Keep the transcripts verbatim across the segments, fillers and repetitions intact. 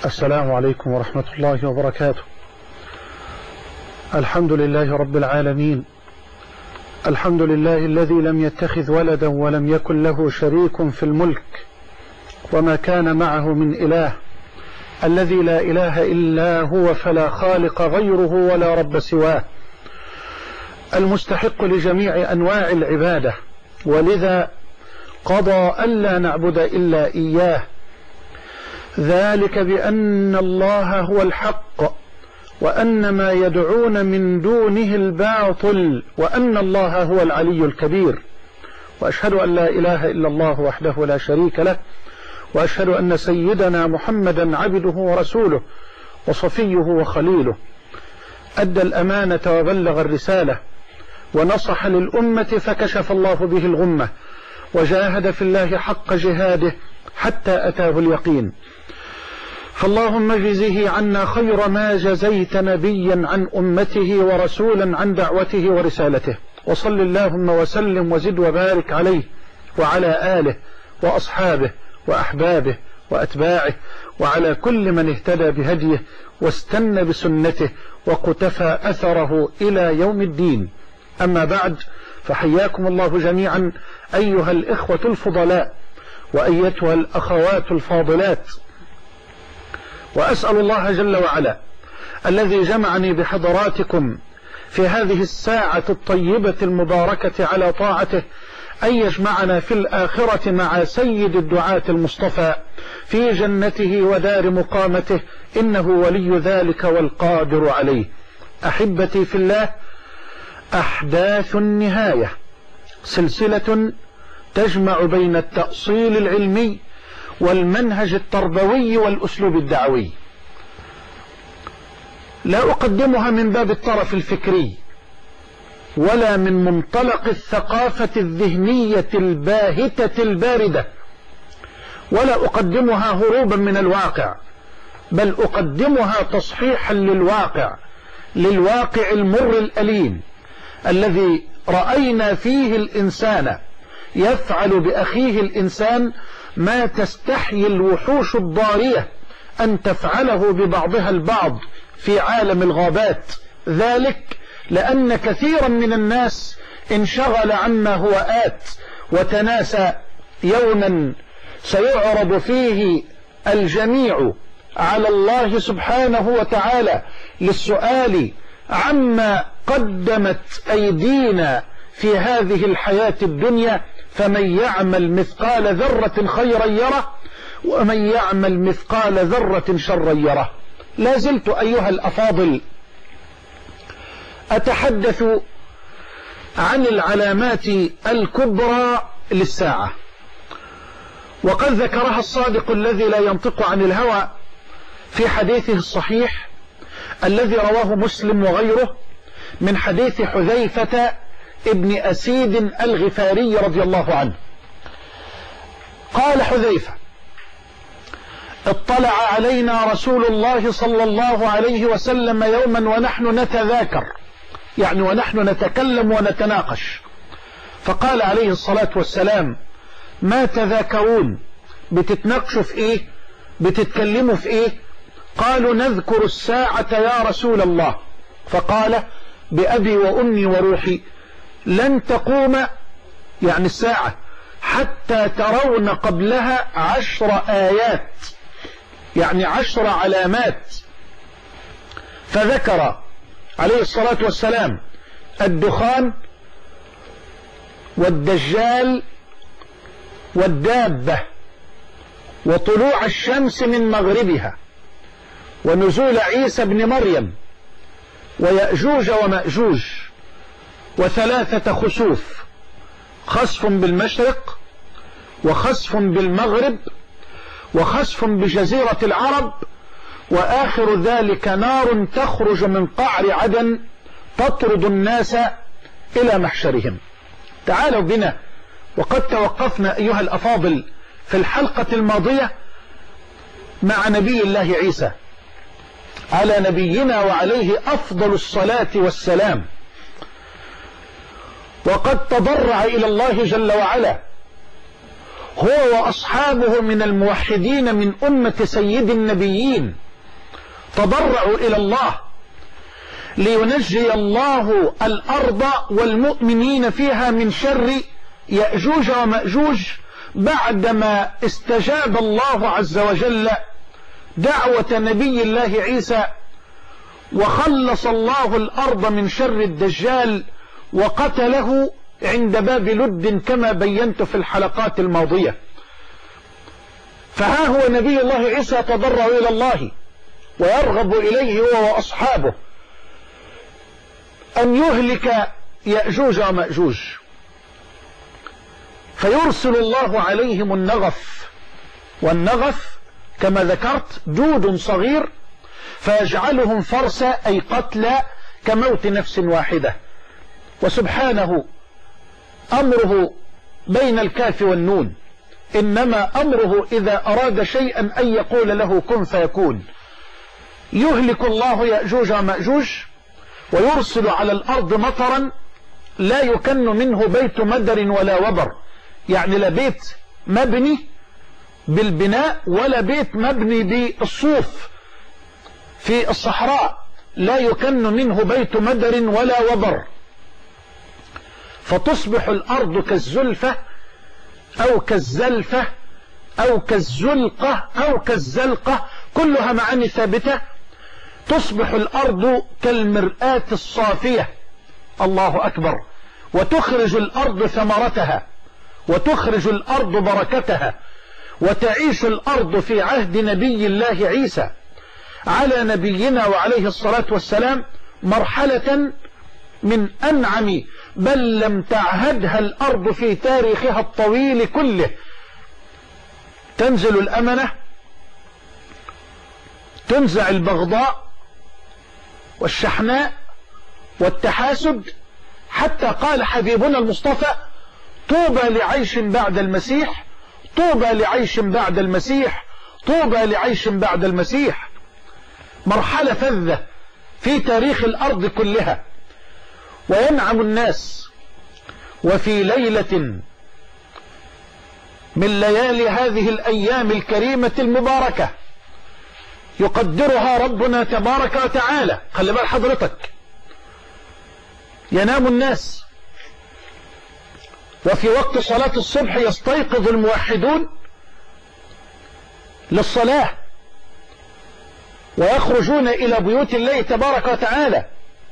السلام عليكم ورحمة الله وبركاته. الحمد لله رب العالمين، الحمد لله الذي لم يتخذ ولدا ولم يكن له شريك في الملك وما كان معه من إله، الذي لا إله إلا هو فلا خالق غيره ولا رب سواه، المستحق لجميع أنواع العبادة، ولذا قضى ألا نعبد إلا إياه، ذلك بأن الله هو الحق وأن ما يدعون من دونه الباطل وأن الله هو العلي الكبير. وأشهد أن لا إله إلا الله وحده لا شريك له، وأشهد أن سيدنا محمدا عبده ورسوله وصفيه وخليله، أدى الأمانة وبلغ الرسالة ونصح للأمة فكشف الله به الغمة، وجاهد في الله حق جهاده حتى أتاه اليقين. فاللهم اجزه عنا خير ما جزيت نبيا عن أمته ورسولا عن دعوته ورسالته، وصل اللهم وسلم وزد وبارك عليه وعلى آله وأصحابه وأحبابه وأتباعه وعلى كل من اهتدى بهديه واستنى بسنته وقتفى أثره إلى يوم الدين. أما بعد، فحياكم الله جميعا أيها الإخوة الفضلاء وأيتها الأخوات الفاضلات، وأسأل الله جل وعلا الذي جمعني بحضراتكم في هذه الساعة الطيبة المباركة على طاعته أن يجمعنا في الآخرة مع سيد الدعاة المصطفى في جنته ودار مقامته، إنه ولي ذلك والقادر عليه. أحبتي في الله، أحداث النهاية سلسلة تجمع بين التأصيل العلمي والمنهج التربوي والأسلوب الدعوي، لا أقدمها من باب الطرف الفكري ولا من منطلق الثقافة الذهنية الباهتة الباردة، ولا أقدمها هروبا من الواقع، بل أقدمها تصحيحا للواقع، للواقع المر الأليم الذي رأينا فيه الإنسان يفعل بأخيه الإنسان ما تستحيي الوحوش الضارية أن تفعله ببعضها البعض في عالم الغابات، ذلك لأن كثيرا من الناس انشغل عما هو آت وتناسى يوما سيعرض فيه الجميع على الله سبحانه وتعالى للسؤال عما قدمت أيدينا في هذه الحياة الدنيا، فمن يعمل مثقال ذرة خيرا يره ومن يعمل مثقال ذرة شرا يره. لا زلت أيها الأفاضل أتحدث عن العلامات الكبرى للساعة، وقد ذكرها الصادق الذي لا ينطق عن الهوى في حديثه الصحيح الذي رواه مسلم وغيره من حديث حذيفة ابن أسيد الغفاري رضي الله عنه. قال حذيفة: اطلع علينا رسول الله صلى الله عليه وسلم يوما ونحن نتذاكر، يعني ونحن نتكلم ونتناقش، فقال عليه الصلاة والسلام: ما تذاكرون؟ بتتناقشوا في ايه؟ بتتكلموا في ايه؟ قالوا: نذكر الساعة يا رسول الله. فقال: بأبي وأمي وروحي لن تقوم، يعني الساعة، حتى ترون قبلها عشر آيات، يعني عشر علامات. فذكر عليه الصلاة والسلام الدخان والدجال والدابة وطلوع الشمس من مغربها ونزول عيسى بن مريم ويأجوج ومأجوج وثلاثة خسوف، خسف بالمشرق وخسف بالمغرب وخسف بجزيرة العرب، وآخر ذلك نار تخرج من قعر عدن تطرد الناس إلى محشرهم. تعالوا بنا، وقد توقفنا أيها الأفاضل في الحلقة الماضية مع نبي الله عيسى على نبينا وعليه أفضل الصلاة والسلام، وقد تضرع إلى الله جل وعلا هو وأصحابه من الموحدين من أمة سيد النبيين تضرعوا إلى الله لينجي الله الأرض والمؤمنين فيها من شر يأجوج ومأجوج، بعدما استجاب الله عز وجل دعوة نبي الله عيسى وخلص الله الأرض من شر الدجال وقتله عند باب لد كما بينت في الحلقات الماضية. فها هو نبي الله عيسى يتضرع إلى الله ويرغب إليه هو وأصحابه أن يهلك يأجوج ومأجوج، فيرسل الله عليهم النغف، والنغف كما ذكرت دود صغير فيجعلهم فرسا أي قتلى كموت نفس واحدة. وسبحانه أمره بين الكاف والنون، إنما أمره إذا أراد شيئا أن يقول له كن فيكون. يهلك الله يأجوج ومأجوج ويرسل على الأرض مطرا لا يكن منه بيت مدر ولا وبر، يعني لا بيت مبني بالبناء ولا بيت مبني بالصوف في الصحراء، لا يكن منه بيت مدر ولا وبر، فتصبح الأرض كالزلفة أو كالزلفة أو كالزلقة أو كالزلقة، كلها معاني ثابتة. تصبح الأرض كالمرآة الصافية، الله أكبر، وتخرج الأرض ثمرتها وتخرج الأرض بركتها، وتعيش الأرض في عهد نبي الله عيسى على نبينا وعليه الصلاة والسلام مرحلة من أنعم بل لم تعهدها الأرض في تاريخها الطويل كله. تنزل الأمنة، تنزع البغضاء والشحناء والتحاسد، حتى قال حبيبنا المصطفى طوبى لعيش بعد المسيح، طوبى لعيش بعد المسيح، طوبى لعيش بعد المسيح. مرحلة فذة في تاريخ الأرض كلها. وينعم الناس وفي ليلة من ليالي هذه الأيام الكريمة المباركة يقدرها ربنا تبارك وتعالى. خلي بال حضرتك، ينام الناس وفي وقت صلاة الصبح يستيقظ الموحدون للصلاة ويخرجون إلى بيوت الله تبارك وتعالى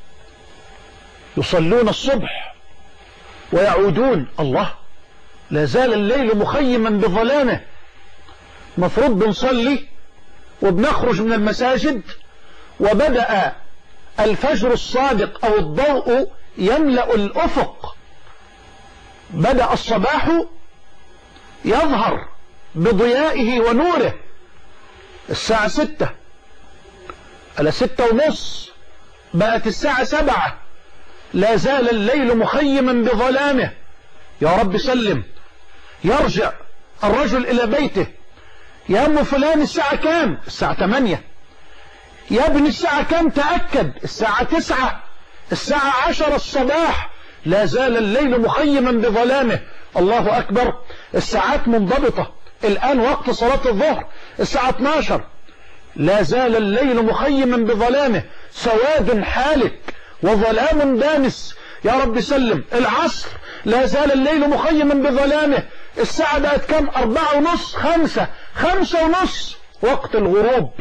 يصلون الصبح ويعودون. الله، لا زال الليل مخيما بظلامه، مفروض بنصلي وبنخرج من المساجد وبدأ الفجر الصادق أو الضوء يملأ الأفق، بدأ الصباح يظهر بضيائه ونوره. الساعة ستة، على ستة ونص، بقت الساعة سبعة، لا زال الليل مخيما بظلامه. يا رب سلم. يرجع الرجل إلى بيته، يا أم فلان الساعة كام؟ الساعة ثمانية. يا ابن الساعة كام؟ تأكد، الساعة تسعة، الساعة عشر الصباح، لا زال الليل مخيما بظلامه. الله أكبر. الساعات منضبطة، الآن وقت صلاة الظهر الساعة اثناشر، لا زال الليل مخيما بظلامه، سواد حالك وظلام دامس. يا رب سلم. العصر، لا زال الليل مخيما بظلامه، الساعة بقت كم؟ أربعة ونص، خمسة، خمسة ونص، وقت الغروب.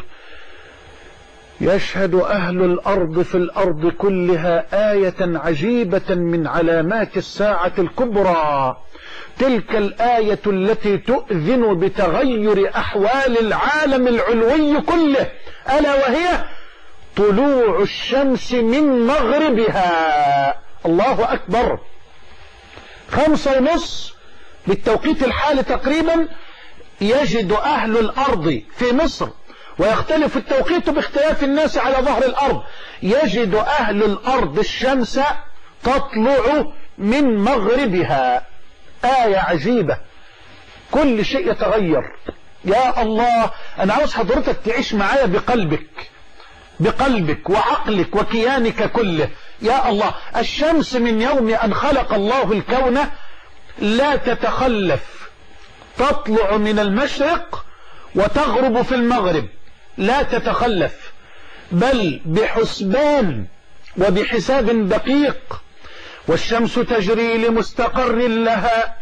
يشهد أهل الأرض في الأرض كلها آية عجيبة من علامات الساعة الكبرى، تلك الآية التي تؤذن بتغير أحوال العالم العلوي كله، ألا وهي طلوع الشمس من مغربها. الله أكبر. خمسة ونص بالتوقيت الحالي تقريبا يجد أهل الأرض في مصر، ويختلف التوقيت باختلاف الناس على ظهر الأرض، يجد أهل الأرض الشمس تطلع من مغربها. آية عجيبة، كل شيء يتغير. يا الله، أنا عاوز حضرتك تعيش معايا بقلبك، بقلبك وعقلك وكيانك كله. يا الله، الشمس من يوم أن خلق الله الكون لا تتخلف، تطلع من المشرق وتغرب في المغرب، لا تتخلف، بل بحسبان وبحساب دقيق. والشمس تجري لمستقر لها،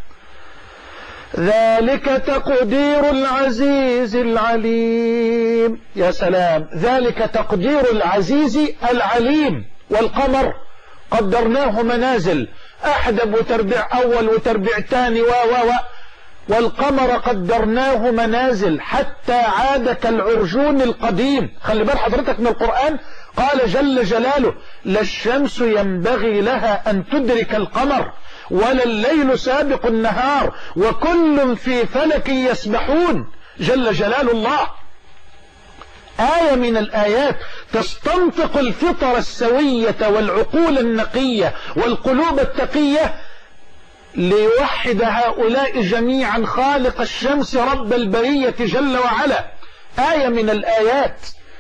ذلك تقدير العزيز العليم. يا سلام، ذلك تقدير العزيز العليم. والقمر قدرناه منازل، أحدب وتربيع أول وتربيع تاني و و و والقمر قدرناه منازل حتى عاد كالعرجون القديم. خلي بال حضرتك من القرآن، قال جل جلاله: لا الشمس ينبغي لها أن تدرك القمر ولا الليل سابق النهار وكل في فلك يسبحون. جل جلال الله. آية من الآيات تستنطق الفطر السوية والعقول النقية والقلوب التقية ليوحد هؤلاء جميعا خالق الشمس رب البرية جل وعلا. آية من الآيات.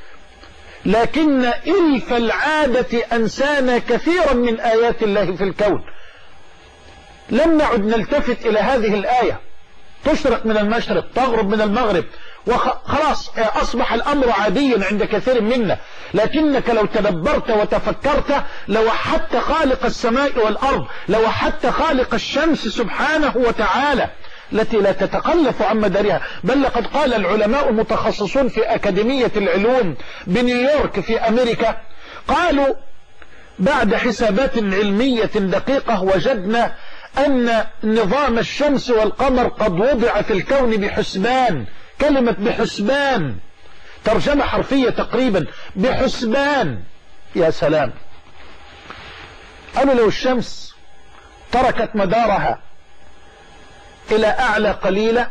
لكن إلف العادة أنسانا كثيرا من آيات الله في الكون. لم نعد نلتفت إلى هذه الآية، تشرق من المشرق تغرب من المغرب وخلاص أصبح الأمر عاديا عند كثير منا. لكنك لو تدبرت وتفكرت لوحدت خالق السماء والأرض، لوحدت خالق الشمس سبحانه وتعالى التي لا تتخلف عن مدارها. بل لقد قال العلماء المتخصصون في أكاديمية العلوم بنيويورك في أمريكا، قالوا بعد حسابات علمية دقيقة وجدنا أن نظام الشمس والقمر قد وضع في الكون بحسبان. كلمة بحسبان ترجمة حرفية تقريبا، بحسبان. يا سلام. قالوا لو الشمس تركت مدارها إلى أعلى قليلة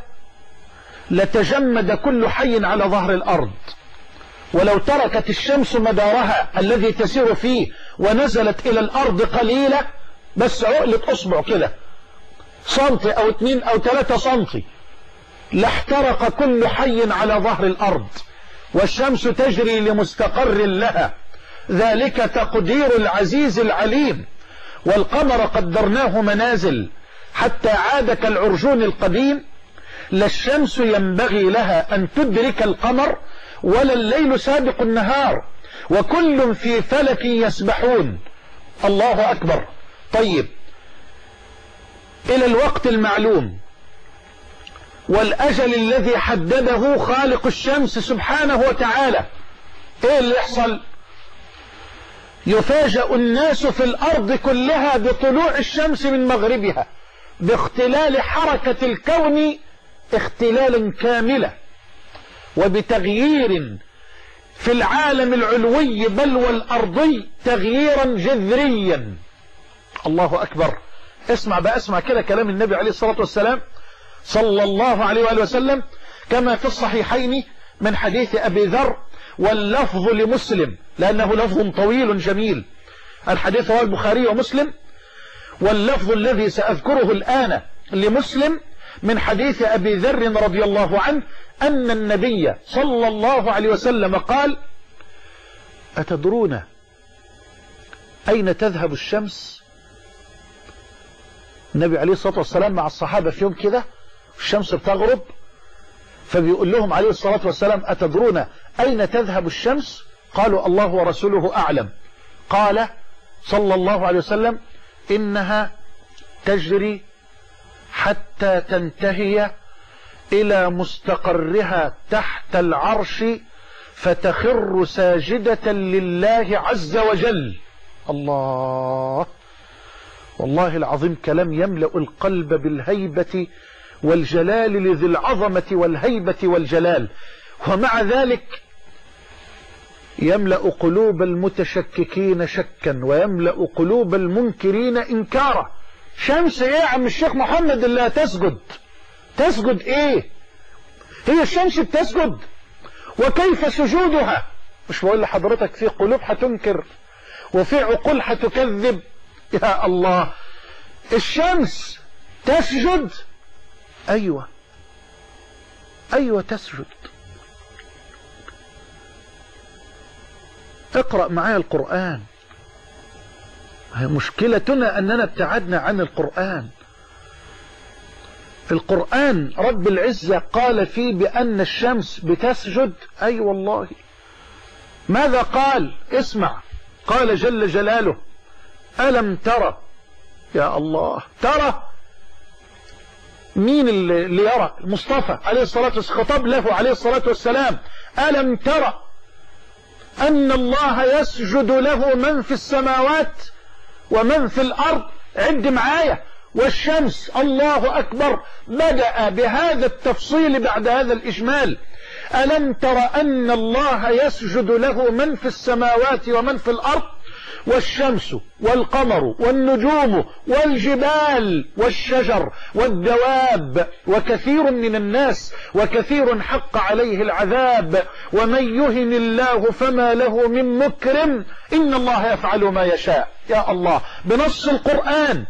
لتجمد كل حي على ظهر الأرض، ولو تركت الشمس مدارها الذي تسير فيه ونزلت إلى الأرض قليلة، بس عقلة أصبع كده، سنتي أو اتنين أو ثلاثة سنتي، لاحترق كل حي على ظهر الأرض. والشمس تجري لمستقر لها، ذلك تقدير العزيز العليم. والقمر قدرناه منازل حتى عاد كالعرجون القديم. لا الشمس ينبغي لها أن تدرك القمر ولا الليل سابق النهار وكل في فلك يسبحون. الله أكبر. طيب، إلى الوقت المعلوم والأجل الذي حدده خالق الشمس سبحانه وتعالى، إيه اللي يحصل؟ يفاجأ الناس في الأرض كلها بطلوع الشمس من مغربها، باختلال حركة الكون اختلالا كاملا، وبتغيير في العالم العلوي بل والأرضي تغييرا جذريا. الله أكبر. اسمع بقى، اسمع كده كلام النبي عليه الصلاة والسلام صلى الله عليه وآله وسلم كما في الصحيحين من حديث أبي ذر، واللفظ لمسلم لأنه لفظ طويل جميل. الحديث هو البخاري ومسلم، واللفظ الذي سأذكره الآن لمسلم من حديث أبي ذر رضي الله عنه أن النبي صلى الله عليه وسلم قال: أتدرون أين تذهب الشمس؟ النبي عليه الصلاة والسلام مع الصحابة في يوم كده الشمس بتغرب، فبيقول لهم عليه الصلاة والسلام: أتدرون أين تذهب الشمس؟ قالوا: الله ورسوله أعلم. قال صلى الله عليه وسلم: إنها تجري حتى تنتهي إلى مستقرها تحت العرش فتخر ساجدة لله عز وجل. الله، والله العظيم كلام يملأ القلب بالهيبة والجلال لذي العظمة والهيبة والجلال، ومع ذلك يملأ قلوب المتشككين شكا ويملأ قلوب المنكرين إنكارا. شمس ايه يا عم الشيخ محمد اللي تسجد؟ تسجد ايه؟ هي الشمس بتسجد؟ وكيف سجودها؟ مش بقول لحضرتك في قلوب هتنكر وفي عقول هتكذب؟ يا الله، الشمس تسجد؟ ايوه ايوه تسجد. اقرأ معايا القرآن. مشكلتنا أننا ابتعدنا عن القرآن. القرآن رب العزة قال فيه بأن الشمس بتسجد. أي والله. ماذا قال؟ اسمع. قال جل جلاله: ألم ترى. يا الله، ترى مين اللي يرى؟ المصطفى عليه الصلاة والسلام، خطاب له عليه الصلاة والسلام: ألم ترى أن الله يسجد له من في السماوات ومن في الأرض. عد معايا: والشمس. الله أكبر. بدأ بهذا التفصيل بعد هذا الإجمال. ألم تر أن الله يسجد له من في السماوات ومن في الأرض، والشمس والقمر والنجوم والجبال والشجر والدواب وكثير من الناس وكثير حق عليه العذاب ومن يهن الله فما له من مكرم إن الله يفعل ما يشاء. يا الله، بنص القرآن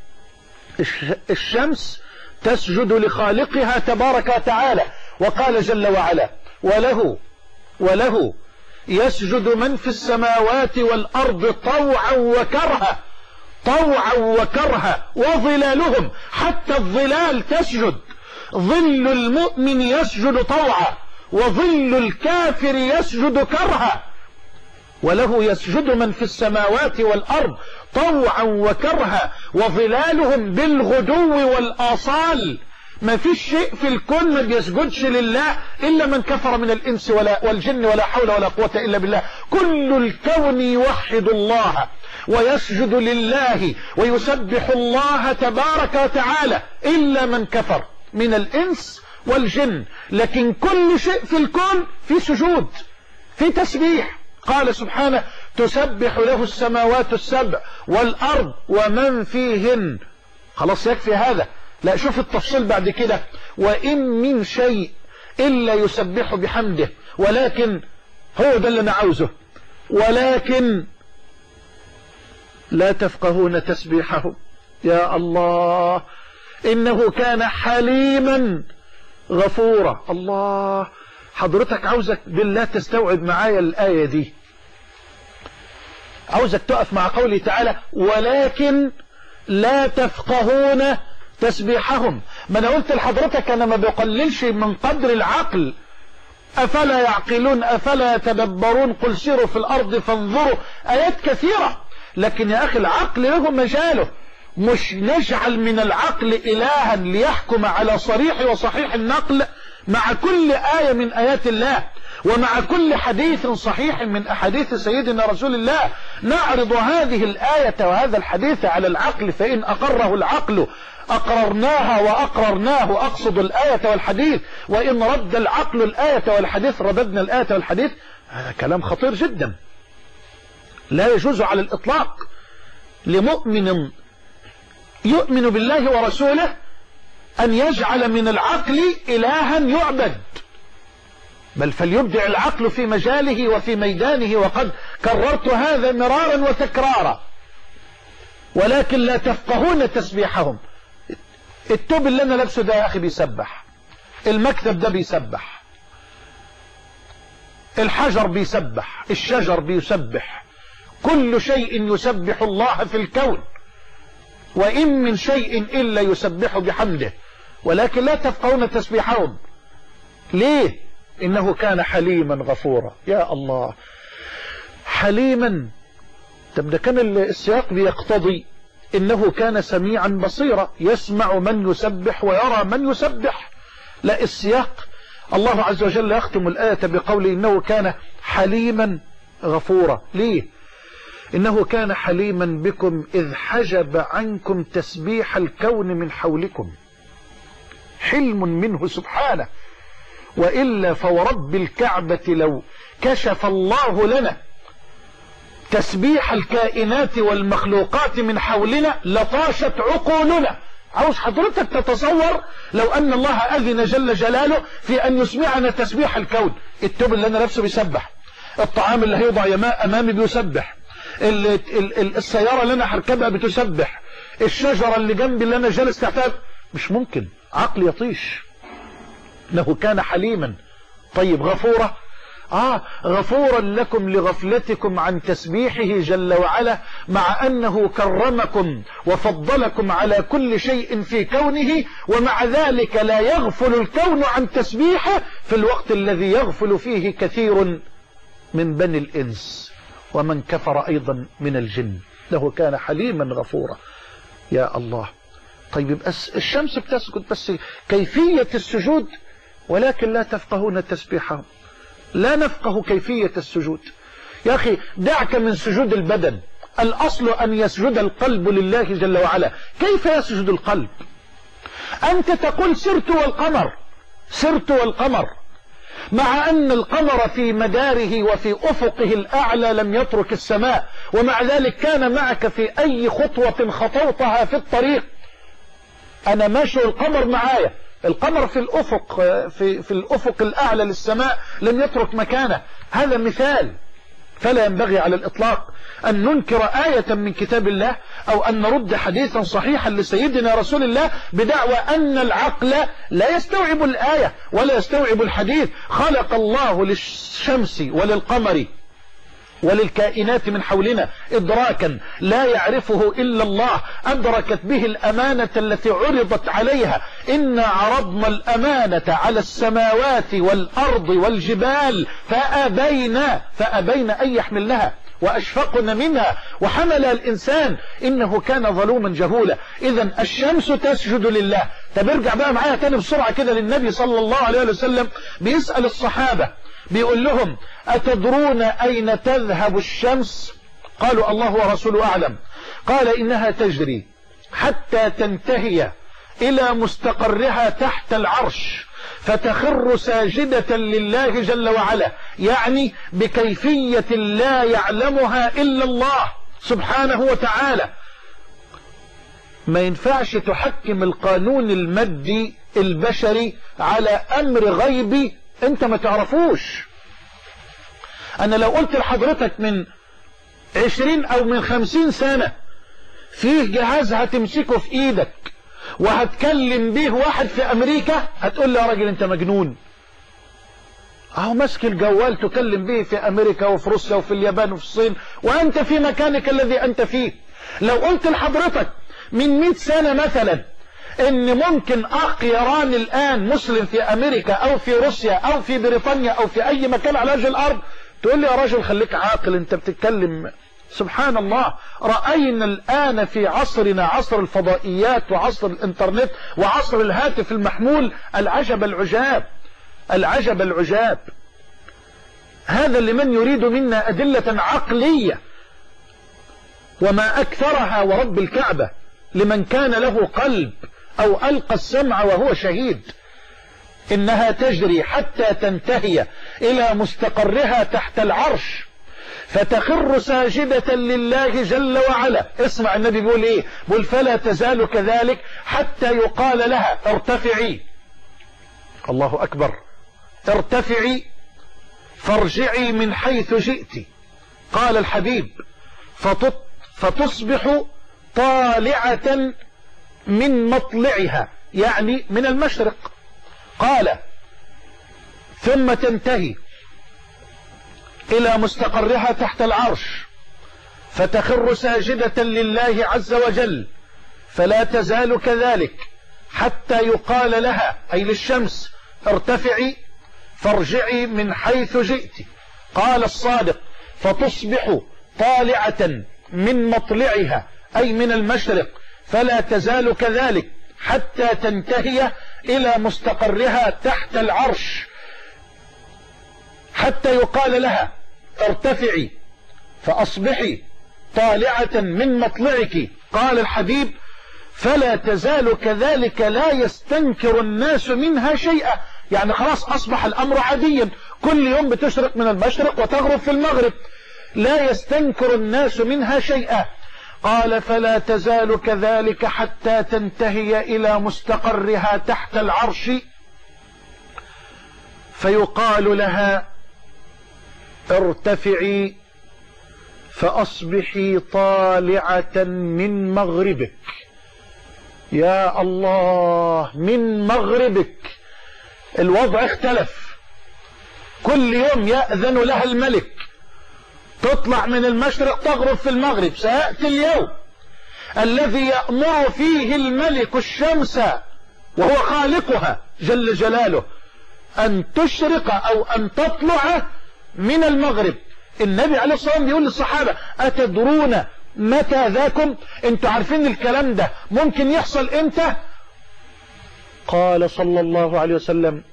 الشمس تسجد لخالقها تبارك وتعالى. وقال جل وعلا: وله وله يسجد من في السماوات والأرض طوعا وكرها. طوعا وكرها. وظلالهم، حتى الظلال تسجد. ظل المؤمن يسجد طوعا، وظل الكافر يسجد كرها. وله يسجد من في السماوات والأرض طوعا وكرها وظلالهم بالغدو والآصال. ما فيش شيء في الكون ما بيسجدش لله إلا من كفر من الإنس ولا والجن ولا حول ولا قوة إلا بالله. كل الكون يوحد الله ويسجد لله ويسبح الله تبارك وتعالى إلا من كفر من الإنس والجن. لكن كل شيء في الكون في سجود، في تسبيح. قال سبحانه: تسبح له السماوات السبع والأرض ومن فيهن. خلاص يكفي هذا. لا، شوف التفصيل بعد كده: وإن من شيء إلا يسبح بحمده ولكن، هو ده اللي أنا عاوزه، ولكن لا تفقهون تسبيحهم. يا الله، إنه كان حليما غفورا. الله، حضرتك عاوزك بالله تستوعب معايا الآية دي. عاوزك تقف مع قوله تعالى: ولكن لا تفقهون تسبيحهم. ما انا قلت لحضرتك انا ما بقللش من قدر العقل. افلا يعقلون افلا يتدبرون قل سيروا في الارض فانظروا. ايات كثيرة. لكن يا اخي العقل له مجاله. مش نجعل من العقل الها ليحكم على صريح وصحيح النقل مع كل آية من آيات الله ومع كل حديث صحيح من أحاديث سيدنا رسول الله. نعرض هذه الآية وهذا الحديث على العقل، فإن أقره العقل أقررناها وأقررناه. أقصد الآية والحديث. وإن رد العقل الآية والحديث رددنا الآية والحديث. هذا كلام خطير جدا، لا يجوز على الإطلاق لمؤمن يؤمن بالله ورسوله أن يجعل من العقل إلها يعبد، بل فليبدع العقل في مجاله وفي ميدانه. وقد كررت هذا مرارا وتكرارا. ولكن لا تفقهون تسبيحهم. التوب اللي انا لابسه ده يا اخي بيسبح، المكتب ده بيسبح، الحجر بيسبح، الشجر بيسبح، كل شيء يسبح الله في الكون. وإن من شيء إلا يسبح بحمده ولكن لا تفقهون تسبيحهم. ليه؟ إنه كان حليما غفورا. يا الله، حليما. طب ده كان السياق بيقتضي إنه كان سميعا بصيرا، يسمع من يسبح ويرى من يسبح. لا، السياق الله عز وجل يختم الآية بقوله إنه كان حليما غفورا. ليه؟ إنه كان حليما بكم إذ حجب عنكم تسبيح الكون من حولكم. حلم منه سبحانه. وإلا فورب الكعبة لو كشف الله لنا تسبيح الكائنات والمخلوقات من حولنا لطاشت عقولنا. عاوز حضرتك تتصور لو أن الله أذن جل جلاله في أن يسمعنا تسبيح الكون. التوب اللي أنا لابسه بيسبح، الطعام اللي هيوضع يماء أمامي بيسبح، السيارة اللي أنا هركبها بتسبح، الشجرة اللي جنبي اللي أنا جالس تحتها. مش ممكن، عقل يطيش. إنه كان حليما. طيب غفورة. آه غفورا لكم لغفلتكم عن تسبيحه جل وعلا، مع أنه كرمكم وفضلكم على كل شيء في كونه، ومع ذلك لا يغفل الكون عن تسبيحه في الوقت الذي يغفل فيه كثير من بني الإنس ومن كفر أيضا من الجن. له كان حليما غفورا. يا الله. طيب بس الشمس بتسجد، بس كيفية السجود ولكن لا تفقهون تسبيحهم. لا نفقه كيفية السجود. يا أخي دعك من سجود البدن، الأصل أن يسجد القلب لله جل وعلا. كيف يسجد القلب؟ أنت تقول سرت والقمر، سرت والقمر، مع أن القمر في مداره وفي أفقه الأعلى لم يترك السماء، ومع ذلك كان معك في أي خطوة خطوتها في الطريق. أنا ماشي القمر معايا، القمر في الأفق، في, في الأفق الأعلى للسماء لم يترك مكانه. هذا مثال. فلا ينبغي على الإطلاق أن ننكر آية من كتاب الله أو أن نرد حديثا صحيحا لسيدنا رسول الله بدعوى أن العقل لا يستوعب الآية ولا يستوعب الحديث. خلق الله للشمس وللقمر وللكائنات من حولنا إدراكا لا يعرفه إلا الله، أدركت به الأمانة التي عرضت عليها. إنا عرضنا الأمانة على السماوات والأرض والجبال فأبين فأبين أن يحملنها وأشفقن منها وحملها الإنسان إنه كان ظلوما جهولا. إذا الشمس تسجد لله. طب ارجع بقى معايا تاني بسرعة كده للنبي صلى الله عليه وسلم، بيسأل الصحابة بيقول لهم أتدرون أين تذهب الشمس؟ قالوا الله ورسوله أعلم. قال إنها تجري حتى تنتهي إلى مستقرها تحت العرش فتخر ساجدة لله جل وعلا، يعني بكيفية لا يعلمها إلا الله سبحانه وتعالى. ما ينفعش تحكم القانون المادي البشري على أمر غيبي انت ما تعرفوش. انا لو قلت لحضرتك من عشرين او من خمسين سنة فيه جهاز هتمسكه في ايدك وهتكلم بيه واحد في امريكا، هتقول لي يا راجل انت مجنون. اهو ماسك الجوال تكلم به في امريكا وفي روسيا وفي اليابان وفي الصين وانت في مكانك الذي انت فيه. لو قلت لحضرتك من مئة سنة مثلا ان ممكن اخ يراني الان مسلم في امريكا او في روسيا او في بريطانيا او في اي مكان على وجه الارض، تقول لي يا راجل خليك عاقل انت بتتكلم. سبحان الله. رأينا الان في عصرنا عصر الفضائيات وعصر الانترنت وعصر الهاتف المحمول العجب العجاب، العجب العجاب. هذا لمن يريد منا ادلة عقلية وما اكثرها ورب الكعبة لمن كان له قلب أو ألقى السمع وهو شهيد. إنها تجري حتى تنتهي إلى مستقرها تحت العرش فتخر ساجدة لله جل وعلا. اسمع النبي بيقول إيه؟ بيقول فلا تزال كذلك حتى يقال لها ارتفعي. الله أكبر. ارتفعي فارجعي من حيث جئت. قال الحبيب فتصبح طالعة من مطلعها، يعني من المشرق. قال ثم تنتهي إلى مستقرها تحت العرش فتخر ساجدة لله عز وجل فلا تزال كذلك حتى يقال لها أي للشمس ارتفعي فارجعي من حيث جئت. قال الصادق فتصبح طالعة من مطلعها أي من المشرق فلا تزال كذلك حتى تنتهي إلى مستقرها تحت العرش حتى يقال لها ارتفعي فأصبحي طالعة من مطلعك. قال الحبيب فلا تزال كذلك لا يستنكر الناس منها شيئا، يعني خلاص أصبح الأمر عاديا، كل يوم بتشرق من المشرق وتغرب في المغرب، لا يستنكر الناس منها شيئا. قال فلا تزال كذلك حتى تنتهي إلى مستقرها تحت العرش فيقال لها ارتفعي فأصبحي طالعة من مغربك. يا الله، من مغربك. الوضع اختلف. كل يوم يأذن لها الملك، تطلع من المشرق تغرب في المغرب. سيأتي اليوم الذي يأمر فيه الملك الشمس وهو خالقها جل جلاله أن تشرق أو أن تطلع من المغرب. النبي عليه الصلاة والسلام بيقول للصحابة: أتدرون متى ذاكم؟ انتوا عارفين الكلام ده ممكن يحصل امتى؟ قال صلى الله عليه وسلم: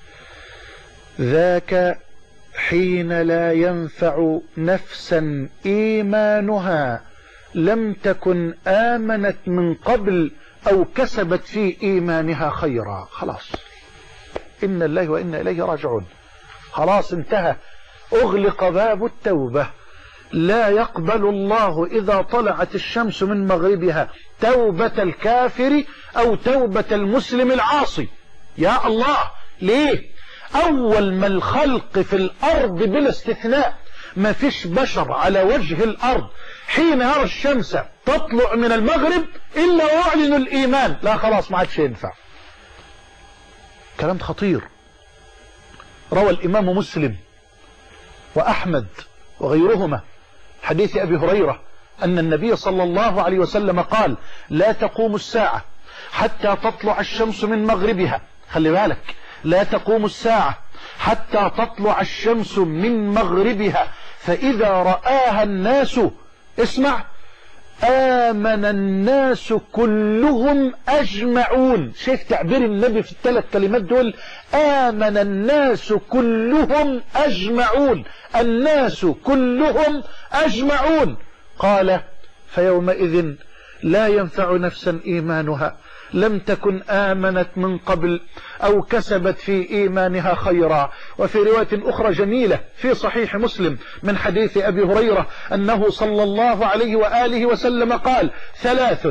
ذاك حين لا ينفع نفسا إيمانها لم تكن آمنت من قبل أو كسبت في إيمانها خيرا. خلاص، إن الله وإنا إليه راجعون. خلاص انتهى، أغلق باب التوبة. لا يقبل الله إذا طلعت الشمس من مغربها توبة الكافر أو توبة المسلم العاصي. يا الله، ليه؟ أول ما الخلق في الأرض بلا استثناء، ما فيش بشر على وجه الأرض حين يرى الشمس تطلع من المغرب إلا يعلن الإيمان. لا خلاص، ما عادش ينفع. كلام خطير. روى الإمام مسلم وأحمد وغيرهما حديث أبي هريرة أن النبي صلى الله عليه وسلم قال: لا تقوم الساعة حتى تطلع الشمس من مغربها. خلي بالك، لا تقوم الساعة حتى تطلع الشمس من مغربها، فإذا رآها الناس، اسمع، آمن الناس كلهم أجمعون. شايف تعبير النبي في الثلاث كلمات دول؟ آمن الناس كلهم أجمعون، الناس كلهم أجمعون. قال: فيومئذ لا ينفع نفسا إيمانها لم تكن آمنت من قبل أو كسبت في إيمانها خيرا. وفي رواية أخرى جميلة في صحيح مسلم من حديث أبي هريرة أنه صلى الله عليه وآله وسلم قال: ثلاث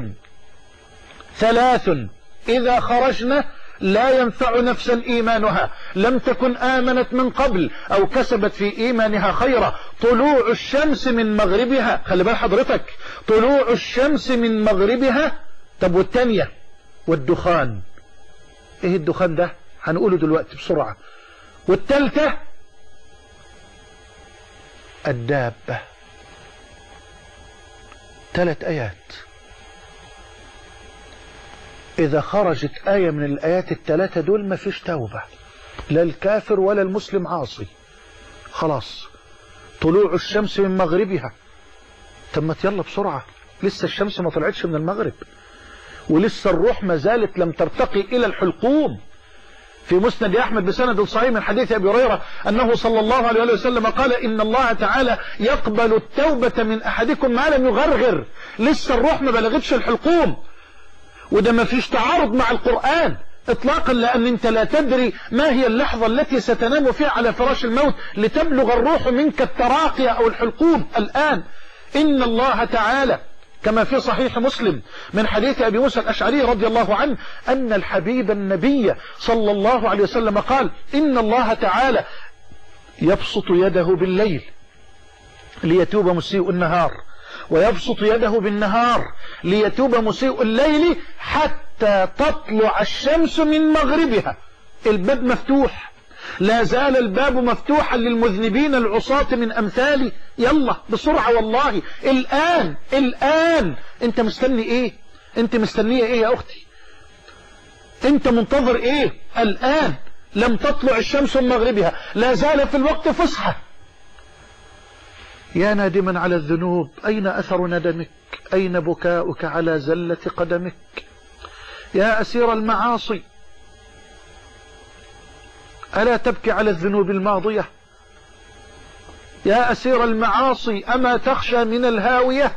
ثلاث إذا خرجنا لا ينفع نفسا إيمانها لم تكن آمنت من قبل أو كسبت في إيمانها خيرا: طلوع الشمس من مغربها. خلي بال حضرتك، طلوع الشمس من مغربها. طب والتانية؟ والدخان. ايه الدخان ده؟ هنقوله دلوقتي بسرعة. والتالتة الدابة. ثلاث آيات. إذا خرجت آية من الآيات الثلاثة دول ما فيش توبة، لا الكافر ولا المسلم عاصي. خلاص، طلوع الشمس من مغربها. طب يلا بسرعة، لسه الشمس ما طلعتش من المغرب، ولسه الروح ما زالت لم ترتقي إلى الحلقوم. في مسند أحمد بسند صحيح من حديث أبي هريرة أنه صلى الله عليه وسلم قال: إن الله تعالى يقبل التوبة من أحدكم ما لم يغرغر. لسه الروح ما بلغتش الحلقوم، وده ما فيش تعارض مع القرآن اطلاقا، لأن انت لا تدري ما هي اللحظة التي ستنام فيها على فراش الموت لتبلغ الروح منك التراقي أو الحلقوم. الآن إن الله تعالى كما في صحيح مسلم من حديث أبي موسى الأشعري رضي الله عنه أن الحبيب النبي صلى الله عليه وسلم قال: إن الله تعالى يبسط يده بالليل ليتوب مسيء النهار، ويبسط يده بالنهار ليتوب مسيء الليل حتى تطلع الشمس من مغربها. الباب مفتوح، لا زال الباب مفتوحا للمذنبين العصاة من أمثالي. يلا بسرعة، والله الآن الآن. انت مستني ايه؟ انت مستنية ايه يا اختي؟ انت منتظر ايه؟ الآن لم تطلع الشمس من مغربها، لا زال في الوقت فسحة. يا نادما على الذنوب، أين أثر ندمك؟ أين بكاؤك على زلة قدمك؟ يا أسير المعاصي، ألا تبكي على الذنوب الماضية؟ يا أسير المعاصي، أما تخشى من الهاوية؟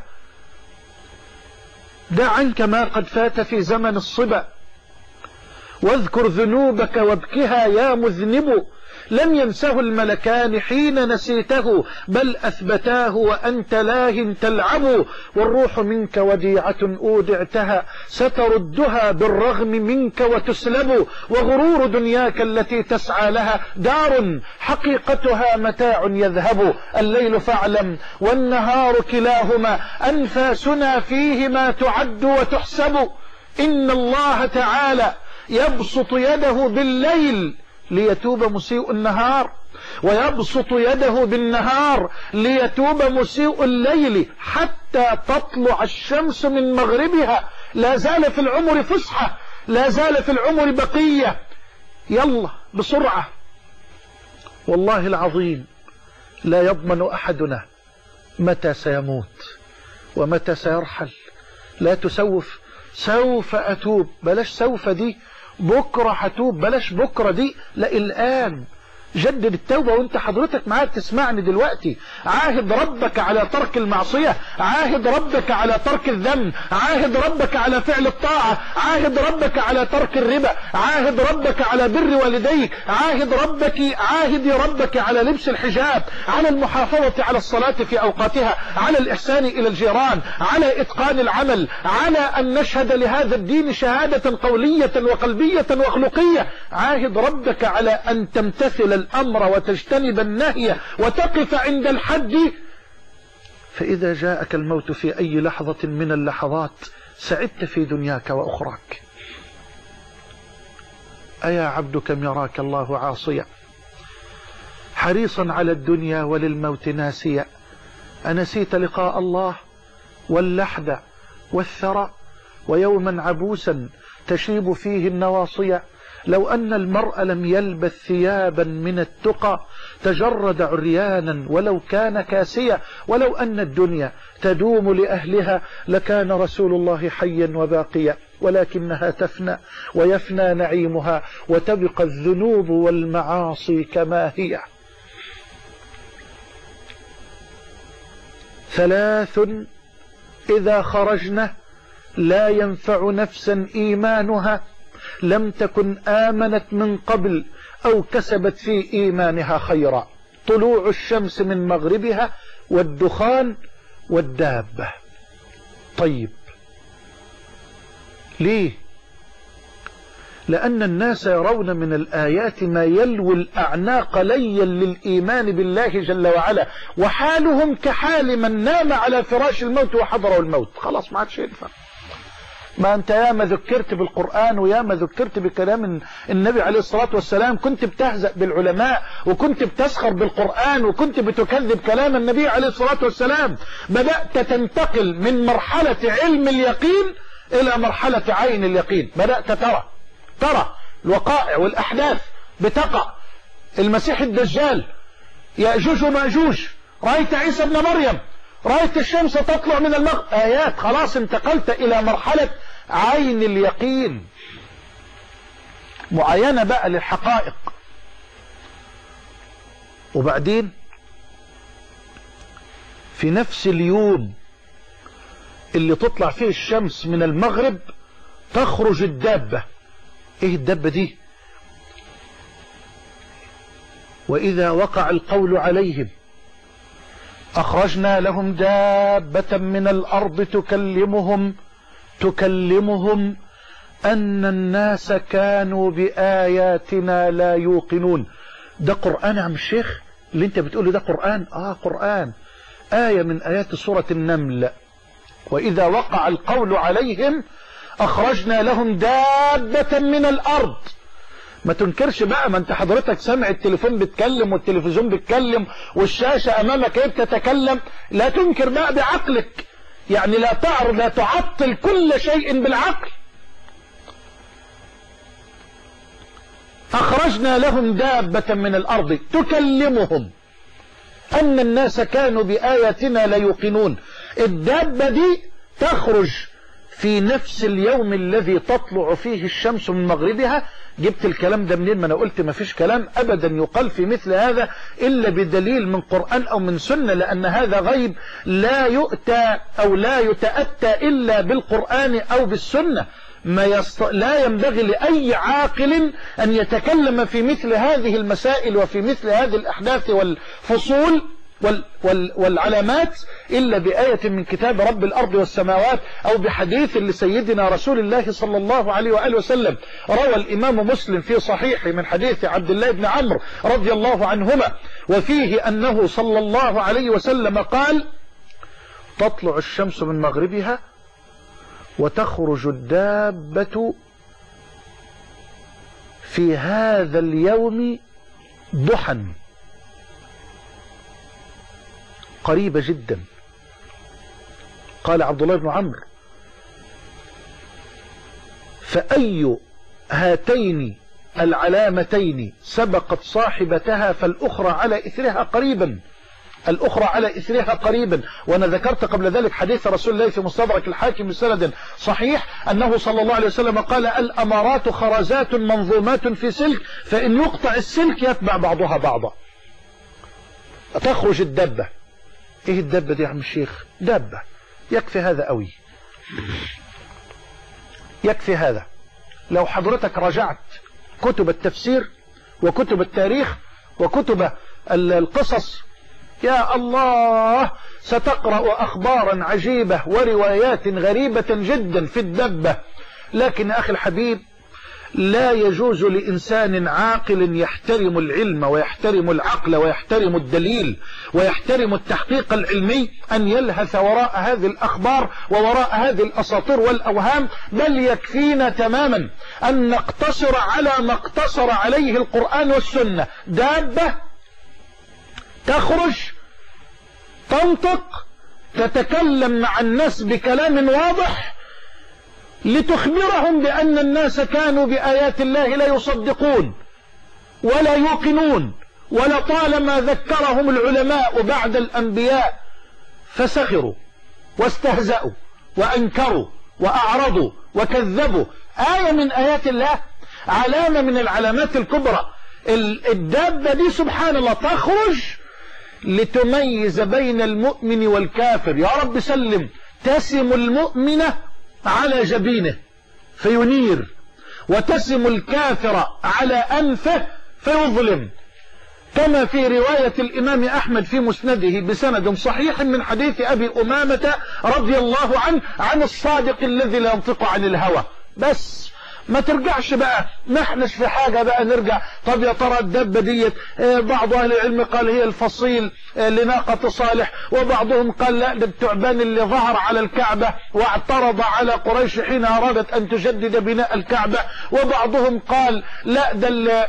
دع عنك ما قد فات في زمن الصبا، واذكر ذنوبك وابكها يا مذنب. لم ينسه الملكان حين نسيته، بل أثبتاه وأنت لاه تلعب. والروح منك وديعة أودعتها، ستردها بالرغم منك وتسلب. وغرور دنياك التي تسعى لها دار، حقيقتها متاع يذهب. الليل فاعلم والنهار كلاهما، أنفاسنا فيهما تعد وتحسب. إن الله تعالى يبسط يده بالليل ليتوب مسيء النهار، ويبسط يده بالنهار ليتوب مسيء الليل حتى تطلع الشمس من مغربها. لا زال في العمر فسحة، لا زال في العمر بقية. يلا بسرعة. والله العظيم لا يضمن أحدنا متى سيموت ومتى سيرحل. لا تسوف، سوف أتوب، بلاش سوف دي، بكرة هتوب، بلاش بكرة دي، لا الآن. جدد التوبة وانت حضرتك معاك تسمعني دلوقتي. عاهد ربك على ترك المعصية، عاهد ربك على ترك الذنب، عاهد ربك على فعل الطاعة، عاهد ربك على ترك الربا، عاهد ربك على بر والديك، عاهد ربك عاهد ربك على لبس الحجاب، على المحافظة على الصلاة في أوقاتها، على الإحسان إلى الجيران، على إتقان العمل، على أن نشهد لهذا الدين شهادة قولية وقلبية وخلقية. عاهد ربك على أن تمتثل الأمر وتجتنب النهي وتقف عند الحد. فإذا جاءك الموت في أي لحظة من اللحظات سعدت في دنياك وأخراك. أيا عبد كم يراك الله عاصيا حريصا على الدنيا وللموت ناسيا، أنسيت لقاء الله واللحد والثرى ويوما عبوسا تشيب فيه النواصيا. لو أن المرء لم يلبث ثيابا من التقى تجرد عريانا ولو كان كاسيا. ولو أن الدنيا تدوم لأهلها لكان رسول الله حيا وباقيا، ولكنها تفنى ويفنى نعيمها وتبقى الذنوب والمعاصي كما هي. ثلاث إذا خرجنا لا ينفع نفسا إيمانها لم تكن آمنت من قبل أو كسبت في إيمانها خيرا. طلوع الشمس من مغربها والدخان والدابة. طيب ليه؟ لأن الناس يرون من الآيات ما يلوي الأعناق ليا للإيمان بالله جل وعلا، وحالهم كحال من نام على فراش الموت وحضره الموت. خلاص ما عادش ينفع. ما أنت ياما ذكرت بالقرآن وياما ذكرت بكلام النبي عليه الصلاة والسلام، كنت بتهزأ بالعلماء وكنت بتسخر بالقرآن وكنت بتكذب كلام النبي عليه الصلاة والسلام. بدأت تنتقل من مرحلة علم اليقين إلى مرحلة عين اليقين. بدأت ترى ترى الوقائع والأحداث بتقع. المسيح الدجال، يأجوج ومأجوج، رأيت عيسى ابن مريم، رأيت الشمس تطلع من المغرب. آيات. خلاص انتقلت إلى مرحلة عين اليقين، معاينة بقى للحقائق. وبعدين في نفس اليوم اللي تطلع فيه الشمس من المغرب تخرج الدابة. ايه الدابة دي؟ وإذا وقع القول عليهم أخرجنا لهم دابة من الأرض تكلمهم تكلمهم أن الناس كانوا بآياتنا لا يوقنون. ده قرآن يا عم الشيخ اللي انت بتقوله؟ ده قرآن. آه قرآن. آية من آيات سورة النمل. وإذا وقع القول عليهم أخرجنا لهم دابة من الأرض. ما تنكرش بقى، ما انت حضرتك سامع التليفون بيتكلم والتلفزيون بيتكلم والشاشة امامك ايه بتتكلم. لا تنكر بقى بعقلك، يعني لا تعرض لا تعطل كل شيء بالعقل. أخرجنا لهم دابة من الأرض تكلمهم أن الناس كانوا بآياتنا لا يوقنون. الدابة دي تخرج في نفس اليوم الذي تطلع فيه الشمس من مغربها. جبت الكلام ده منين؟ ما انا قلت ما فيش كلام ابدا يقال في مثل هذا الا بدليل من قرآن او من سنة، لان هذا غيب لا يؤتى او لا يتأتى الا بالقرآن او بالسنة. ما يست... لا ينبغي لأي عاقل أن يتكلم في مثل هذه المسائل وفي مثل هذه الأحداث والفصول وال... وال... والعلامات إلا بآية من كتاب رب الأرض والسماوات أو بحديث لسيدنا رسول الله صلى الله عليه وآله وسلم. روى الإمام مسلم في صحيحه من حديث عبد الله بن عمرو رضي الله عنهما، وفيه أنه صلى الله عليه وسلم قال: تطلع الشمس من مغربها وتخرج الدابة في هذا اليوم ضحى. قريبة جدا. قال عبد الله بن عمرو: فأي هاتين العلامتين سبقت صاحبتها فالأخرى على إثرها قريبا، الأخرى على إثرها قريبا. وأنا ذكرت قبل ذلك حديث رسول الله في مستدرك الحاكم بسند صحيح أنه صلى الله عليه وسلم قال: الأمارات خرزات منظومات في سلك، فإن يقطع السلك يتبع بعضها بعضا. تخرج الدبة. إيه الدبة دي يا عم الشيخ؟ دبة. يكفي هذا قوي، يكفي هذا. لو حضرتك رجعت كتب التفسير وكتب التاريخ وكتب القصص، يا الله، ستقرأ أخبارا عجيبة وروايات غريبة جدا في الدبة. لكن أخي الحبيب، لا يجوز لإنسان عاقل يحترم العلم ويحترم العقل ويحترم الدليل ويحترم التحقيق العلمي أن يلهث وراء هذه الأخبار ووراء هذه الأساطير والأوهام. بل يكفينا تماما أن نقتصر على ما اقتصر عليه القرآن والسنة. دابة تخرج تنطق تتكلم مع الناس بكلام واضح لتخبرهم بأن الناس كانوا بآيات الله لا يصدقون ولا يوقنون، ولطالما ذكرهم العلماء بعد الأنبياء فسخروا واستهزأوا وأنكروا وأعرضوا وكذبوا. آية من آيات الله، علامة من العلامات الكبرى. الدابة دي سبحان الله تخرج لتميز بين المؤمن والكافر. يا رب سلم. تسم المؤمن على جبينه فينير، وتسم الكافر على أنفه فيظلم، كما في رواية الإمام أحمد في مسنده بسند صحيح من حديث أبي أمامة رضي الله عنه عن الصادق الذي لا ينطق عن الهوى. بس ما ترجعش بقى نحنش في حاجة بقى نرجع. طب يا ترى الدبة ديت، بعض أهل العلم قال هي الفصيل لناقة صالح، وبعضهم قال لا، ده الثعبان اللي ظهر على الكعبة واعترض على قريش حين أرادت أن تجدد بناء الكعبة، وبعضهم قال لا، ده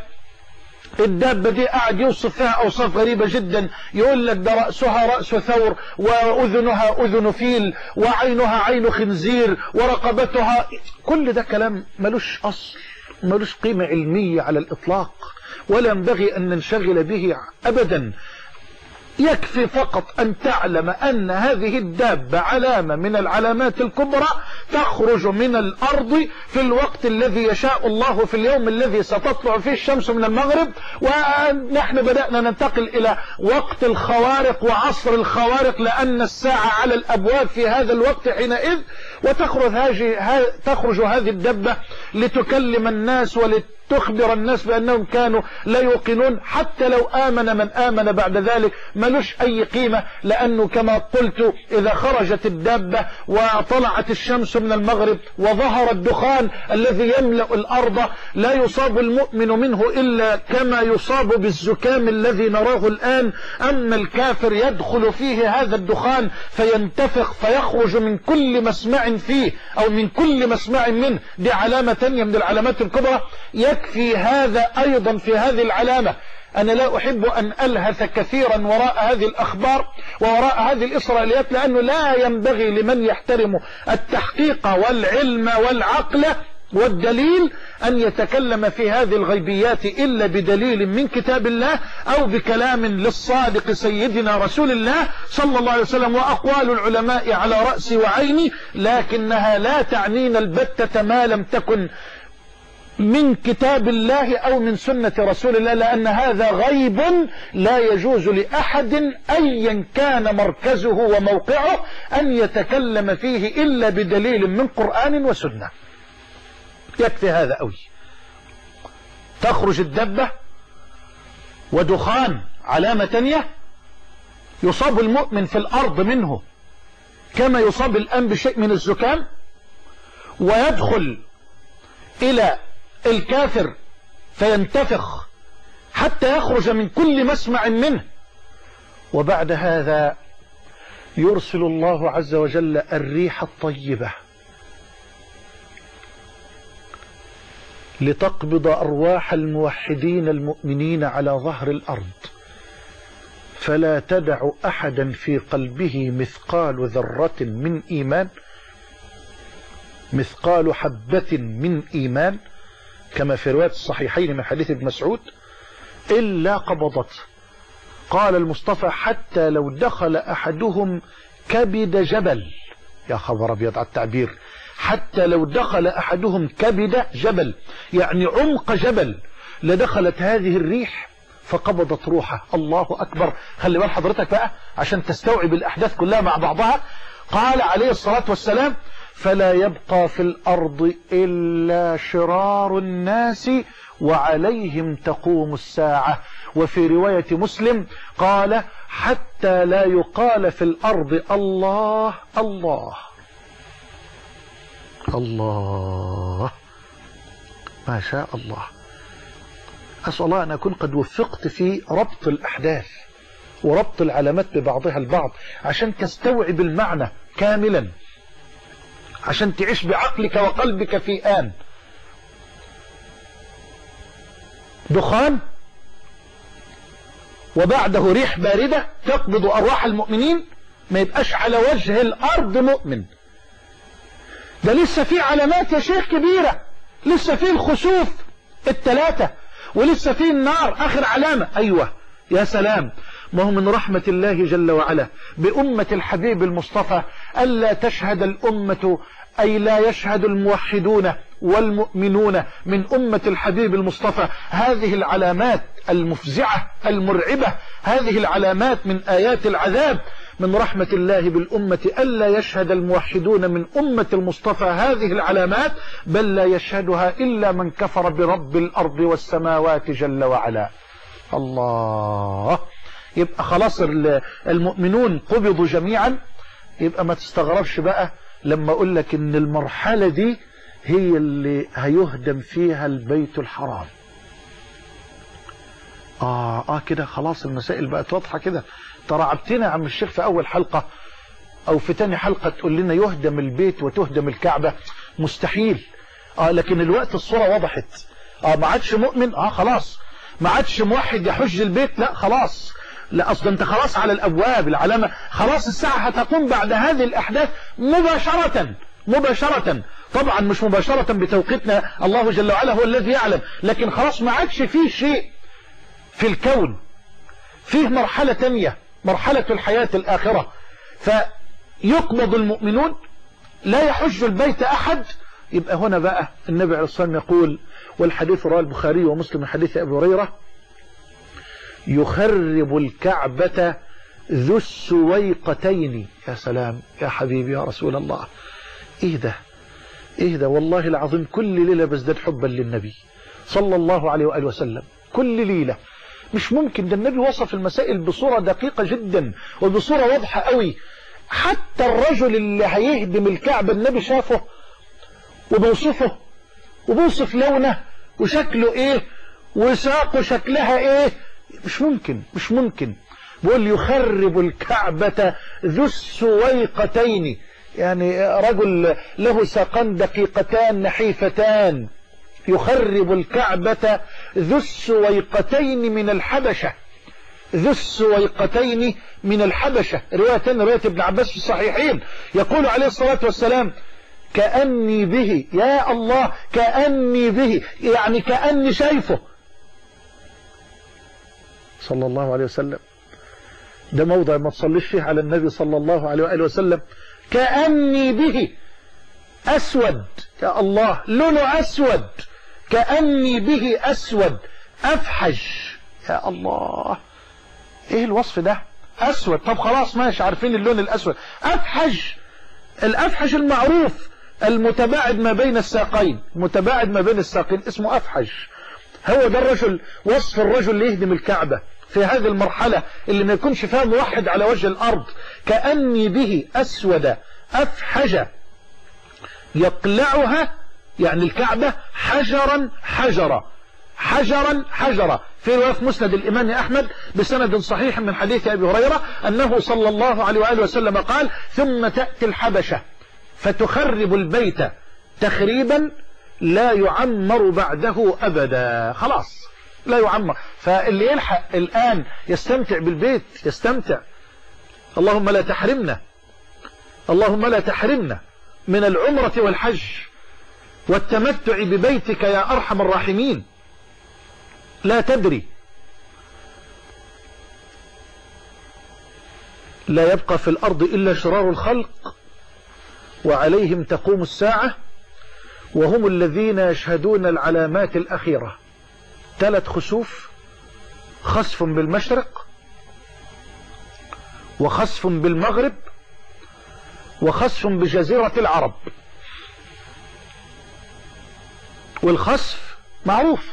الدابة دي قاعد يوصف فيها أوصاف غريبة جدا. يقول لك ده رأسها رأس ثور، وأذنها أذن فيل، وعينها عين خنزير، ورقبتها. كل ده كلام ملوش أصل، ملوش قيمة علمية على الإطلاق، ولا ينبغي أن ننشغل به أبدا. يكفي فقط أن تعلم أن هذه الدابة علامة من العلامات الكبرى، تخرج من الأرض في الوقت الذي يشاء الله، في اليوم الذي ستطلع فيه الشمس من المغرب. ونحن بدأنا ننتقل إلى وقت الخوارق وعصر الخوارق، لأن الساعة على الأبواب في هذا الوقت حينئذ. وتخرج هذه تخرج هذه الدبة لتكلم الناس ولتخبر الناس بأنهم كانوا لا يوقنون. حتى لو آمن من آمن بعد ذلك ملوش أي قيمة، لأنه كما قلت إذا خرجت الدابة وطلعت الشمس من المغرب وظهر الدخان الذي يملأ الأرض، لا يصاب المؤمن منه إلا كما يصاب بالزكام الذي نراه الآن. أما الكافر يدخل فيه هذا الدخان فينتفخ فيخرج من كل مسمع فيه أو من كل مسمع منه. دي علامة تانية من العلامات الكبرى. يكفي هذا أيضا في هذه العلامة. أنا لا أحب أن ألهث كثيرا وراء هذه الأخبار ووراء هذه الإسرائيليات، لأنه لا ينبغي لمن يحترم التحقيق والعلم والعقل والدليل أن يتكلم في هذه الغيبيات إلا بدليل من كتاب الله أو بكلام للصادق سيدنا رسول الله صلى الله عليه وسلم. وأقوال العلماء على رأسي وعيني، لكنها لا تعنينا البتة ما لم تكن من كتاب الله أو من سنة رسول الله، لأن هذا غيب لا يجوز لأحد أيا كان مركزه وموقعه أن يتكلم فيه إلا بدليل من قرآن وسنة. يكفي هذا أوي. تخرج الدبة ودخان، علامة تانية يصاب المؤمن في الأرض منه كما يصاب الآن بشيء من الزكام، ويدخل إلى الكافر فينتفخ حتى يخرج من كل مسمع منه. وبعد هذا يرسل الله عز وجل الريح الطيبة لتقبض أرواح الموحدين المؤمنين على ظهر الأرض، فلا تدع أحدا في قلبه مثقال ذرة من إيمان، مثقال حبة من إيمان، كما في رواية الصحيحين من حديث ابن مسعود، إلا قبضته. قال المصطفى حتى لو دخل أحدهم كبد جبل. يا خبر أبيض على التعبير، حتى لو دخل أحدهم كبد جبل، يعني عمق جبل، لدخلت هذه الريح فقبضت روحه. الله أكبر. خلي بال حضرتك بقى عشان تستوعب الأحداث كلها مع بعضها. قال عليه الصلاة والسلام فلا يبقى في الأرض إلا شرار الناس وعليهم تقوم الساعة. وفي رواية مسلم قال حتى لا يقال في الأرض الله الله الله. ما شاء الله. أسأل الله أن أكون قد وفقت في ربط الأحداث وربط العلامات ببعضها البعض عشان تستوعب المعنى كاملا، عشان تعيش بعقلك وقلبك في آن. دخان وبعده ريح باردة تقبض أرواح المؤمنين، ما يبقاش على وجه الأرض مؤمن. ده لسه في علامات يا شيخ كبيرة، لسه في الخسوف الثلاثة، ولسه في النار آخر علامة. أيوة يا سلام. ما هو من رحمة الله جل وعلا بأمة الحبيب المصطفى ألا تشهد الأمة، أي لا يشهد الموحدون والمؤمنون من أمة الحبيب المصطفى هذه العلامات المفزعة المرعبة، هذه العلامات من آيات العذاب. من رحمة الله بالأمة ألا يشهد الموحدون من أمة المصطفى هذه العلامات، بل لا يشهدها إلا من كفر برب الأرض والسماوات جل وعلا. الله. يبقى خلاص المؤمنون قبضوا جميعا. يبقى ما تستغربش بقى لما أقول لك إن المرحلة دي هي اللي هيهدم فيها البيت الحرام. آه آه كده خلاص المسائل بقت واضحة كده. ترعبتنا يا عم الشيخ في أول حلقة أو في تاني حلقة تقول لنا يهدم البيت وتهدم الكعبة. مستحيل. آه لكن الوقت الصورة وضحت. آه ما عادش مؤمن، آه خلاص ما عادش موحد يحج البيت، لا خلاص، لا أصلا أنت خلاص على الأبواب. العلامة خلاص الساعة هتقوم بعد هذه الأحداث مباشرة مباشرة. طبعا مش مباشرة بتوقيتنا، الله جل وعلا هو الذي يعلم، لكن خلاص ما عادش فيه شيء في الكون، فيه مرحلة تانية، مرحلة الحياة الآخرة. فيقبض المؤمنون، لا يحج البيت أحد. يبقى هنا بقى النبي عليه الصلاة والسلام يقول، والحديث رواه البخاري ومسلم من حديث أبي هريرة: يخرب الكعبة ذو السويقتين. يا سلام يا حبيبي يا رسول الله. ايه ده ايه ده والله العظيم. كل ليلة بزداد حبا للنبي صلى الله عليه وآله وسلم، كل ليلة. مش ممكن. ده النبي وصف المسائل بصورة دقيقة جدا وبصورة واضحة قوي. حتى الرجل اللي هيهدم الكعبة النبي شافه وبوصفه وبوصف لونه وشكله ايه وساقه شكلها ايه. مش ممكن مش ممكن. بيقول يخرب الكعبة ذو السويقتين، يعني رجل له ساقان دقيقتان نحيفتان. يخرب الكعبة ذو السويقتين من الحبشة. ذو السويقتين من الحبشة. رواية رواية ابن عباس في الصحيحين يقول عليه الصلاة والسلام: كأني به، يا الله، كأني به، يعني كأني شايفه صلى الله عليه وسلم. ده موضع ما تصليش فيه على النبي صلى الله عليه وآله وسلم. كأني به، أسود، يا الله، لونه أسود، كأني به أسود أفحج. يا الله، إيه الوصف ده؟ أسود. طب خلاص ماشي، عارفين اللون الأسود. أفحج، الأفحج المعروف المتباعد ما بين الساقين، متباعد ما بين الساقين اسمه أفحج. هو ده الرجل، وصف الرجل اللي يهدم الكعبة في هذه المرحلة اللي ما يكونش فيها موحد على وجه الأرض. كأني به أسود أفحج يقلعها، يعني الكعبة، حجرا حجرا حجرا حجرا. في رواية مسند الإمام أحمد بسند صحيح من حديث أبي هريرة أنه صلى الله عليه وآله وسلم قال: ثم تأتي الحبشة فتخرب البيت تخريبا لا يعمر بعده أبدا. خلاص لا يعمر. فاللي يلحق الآن يستمتع بالبيت يستمتع. اللهم لا تحرمنا، اللهم لا تحرمنا من العمرة والحج والتمتع ببيتك يا أرحم الراحمين. لا تدري، لا يبقى في الأرض إلا شرار الخلق وعليهم تقوم الساعة، وهم الذين يشهدون العلامات الأخيرة. ثلاث خسوف: خسف بالمشرق، وخسف بالمغرب، وخسف بجزيرة العرب. والخسف معروف،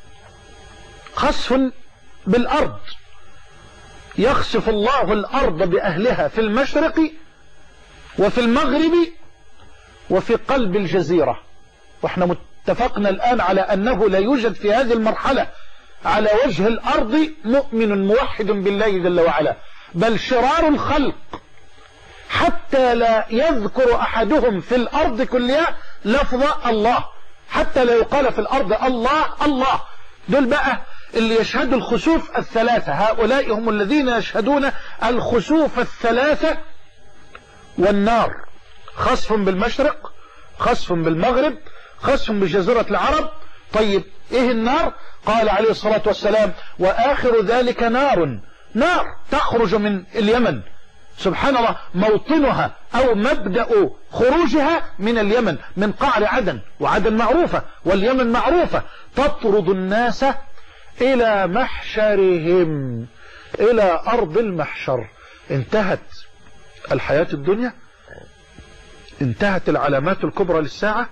خسف بالأرض، يخسف الله الأرض بأهلها في المشرق وفي المغرب وفي قلب الجزيرة. واحنا متفقنا الآن على أنه لا يوجد في هذه المرحلة على وجه الأرض مؤمن موحد بالله جل وعلا، بل شرار الخلق حتى لا يذكر أحدهم في الأرض كلها لفظ الله، حتى لا يقال في الأرض الله الله. دول بقى اللي يشهدوا الخسوف الثلاثة، هؤلاء هم الذين يشهدون الخسوف الثلاثة. والنار: خسف بالمشرق، خسف بالمغرب، خسف بجزيرة العرب. طيب ايه النار؟ قال عليه الصلاة والسلام: وآخر ذلك نار، نار تخرج من اليمن. سبحان الله، موطنها أو مبدأ خروجها من اليمن، من قعر عدن، وعدن معروفة واليمن معروفة. تطرد الناس إلى محشرهم، إلى أرض المحشر. انتهت الحياة الدنيا، انتهت العلامات الكبرى للساعة،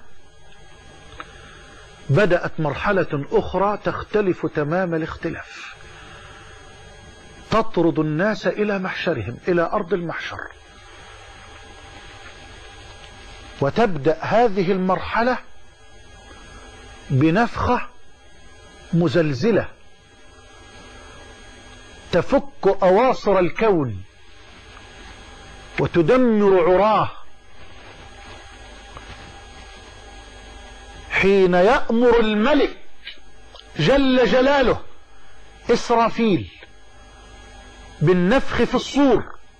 بدأت مرحلة أخرى تختلف تمام الاختلاف. تطرد الناس إلى محشرهم، إلى أرض المحشر. وتبدأ هذه المرحلة بنفخة مزلزلة تفك أواصر الكون وتدمر عراه، حين يأمر الملك جل جلاله إسرافيل بالنفخ في الصور.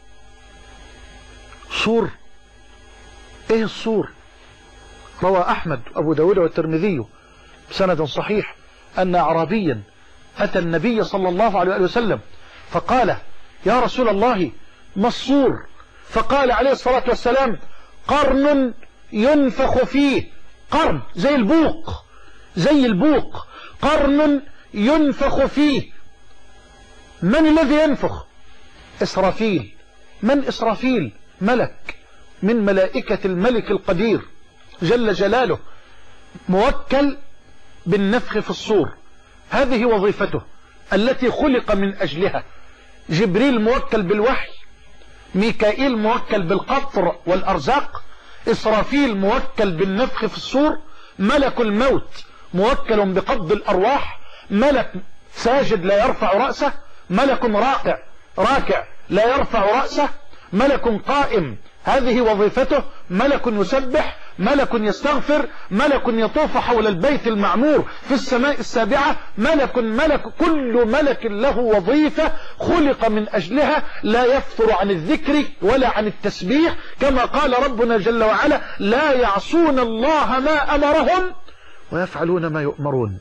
صور ايه الصور؟ روى أحمد أبو داود والترمذي بسند صحيح أن أعرابيا أتى النبي صلى الله عليه وسلم فقال: يا رسول الله، ما الصور؟ فقال عليه الصلاة والسلام: قرن ينفخ فيه. قرن زي البوق، زي البوق، قرن ينفخ فيه. من الذي ينفخ؟ إسرافيل. من إسرافيل؟ ملك من ملائكة الملك القدير جل جلاله، موكل بالنفخ في الصور. هذه وظيفته التي خلق من أجلها. جبريل موكل بالوحي، ميكائيل موكل بالقطر والأرزاق، إسرافيل موكل بالنفخ في الصور، ملك الموت موكل بقبض الأرواح، ملك ساجد لا يرفع رأسه، ملك راكع راكع لا يرفع رأسه، ملك قائم هذه وظيفته، ملك يسبح، ملك يستغفر، ملك يطوف حول البيت المعمور في السماء السابعة، ملك ملك كل ملك له وظيفة خلق من أجلها، لا يفتر عن الذكر ولا عن التسبيح، كما قال ربنا جل وعلا: لا يعصون الله ما أمرهم ويفعلون ما يؤمرون.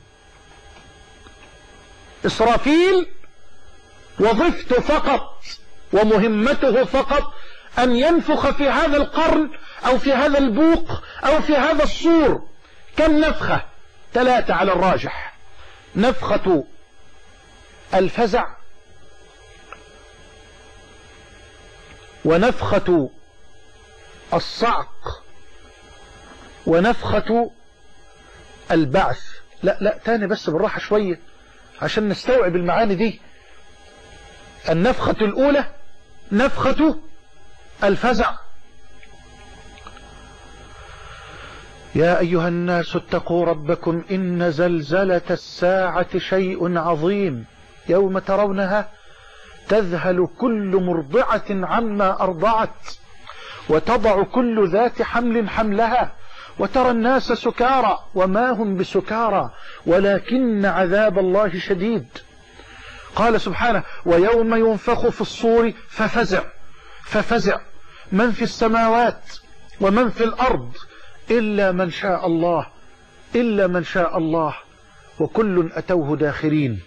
إسرافيل وظيفته فقط ومهمته فقط أن ينفخ في هذا القرن أو في هذا البوق أو في هذا الصور. كم نفخة؟ ثلاثة على الراجح: نفخة الفزع، ونفخة الصعق، ونفخة البعث. لا لا تاني بس بالراحة شوية عشان نستوعب المعاني دي. النفخة الأولى نفخة الفزع: يا أيها الناس اتقوا ربكم إن زلزلة الساعة شيء عظيم، يوم ترونها تذهل كل مرضعة عما أرضعت، وتضع كل ذات حمل حملها، وترى الناس سكارى وما هم بسكارى ولكن عذاب الله شديد. قال سبحانه ويوم ينفخ في الصور ففزع ففزع من في السماوات ومن في الأرض إلا من شاء الله إلا من شاء الله وكل أتوه داخرين.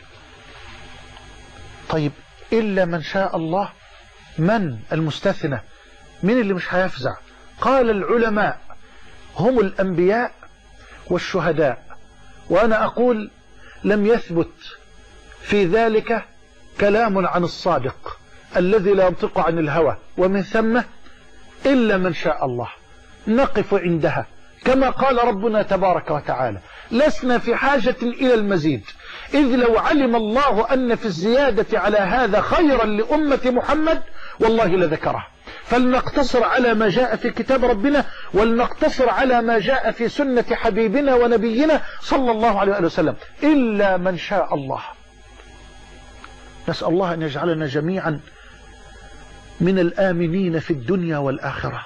طيب إلا من شاء الله، من المستثنى؟ من اللي مش هيفزع؟ قال العلماء هم الأنبياء والشهداء. وأنا أقول لم يثبت في ذلك كلام عن الصادق الذي لا ينطق عن الهوى، ومن ثم إلا من شاء الله نقف عندها كما قال ربنا تبارك وتعالى. لسنا في حاجة إلى المزيد، إذ لو علم الله أن في الزيادة على هذا خيرا لأمة محمد والله لذكره. فلنقتصر على ما جاء في كتاب ربنا، ولنقتصر على ما جاء في سنة حبيبنا ونبينا صلى الله عليه وسلم. إلا من شاء الله. نسأل الله أن يجعلنا جميعا من الآمنين في الدنيا والآخرة،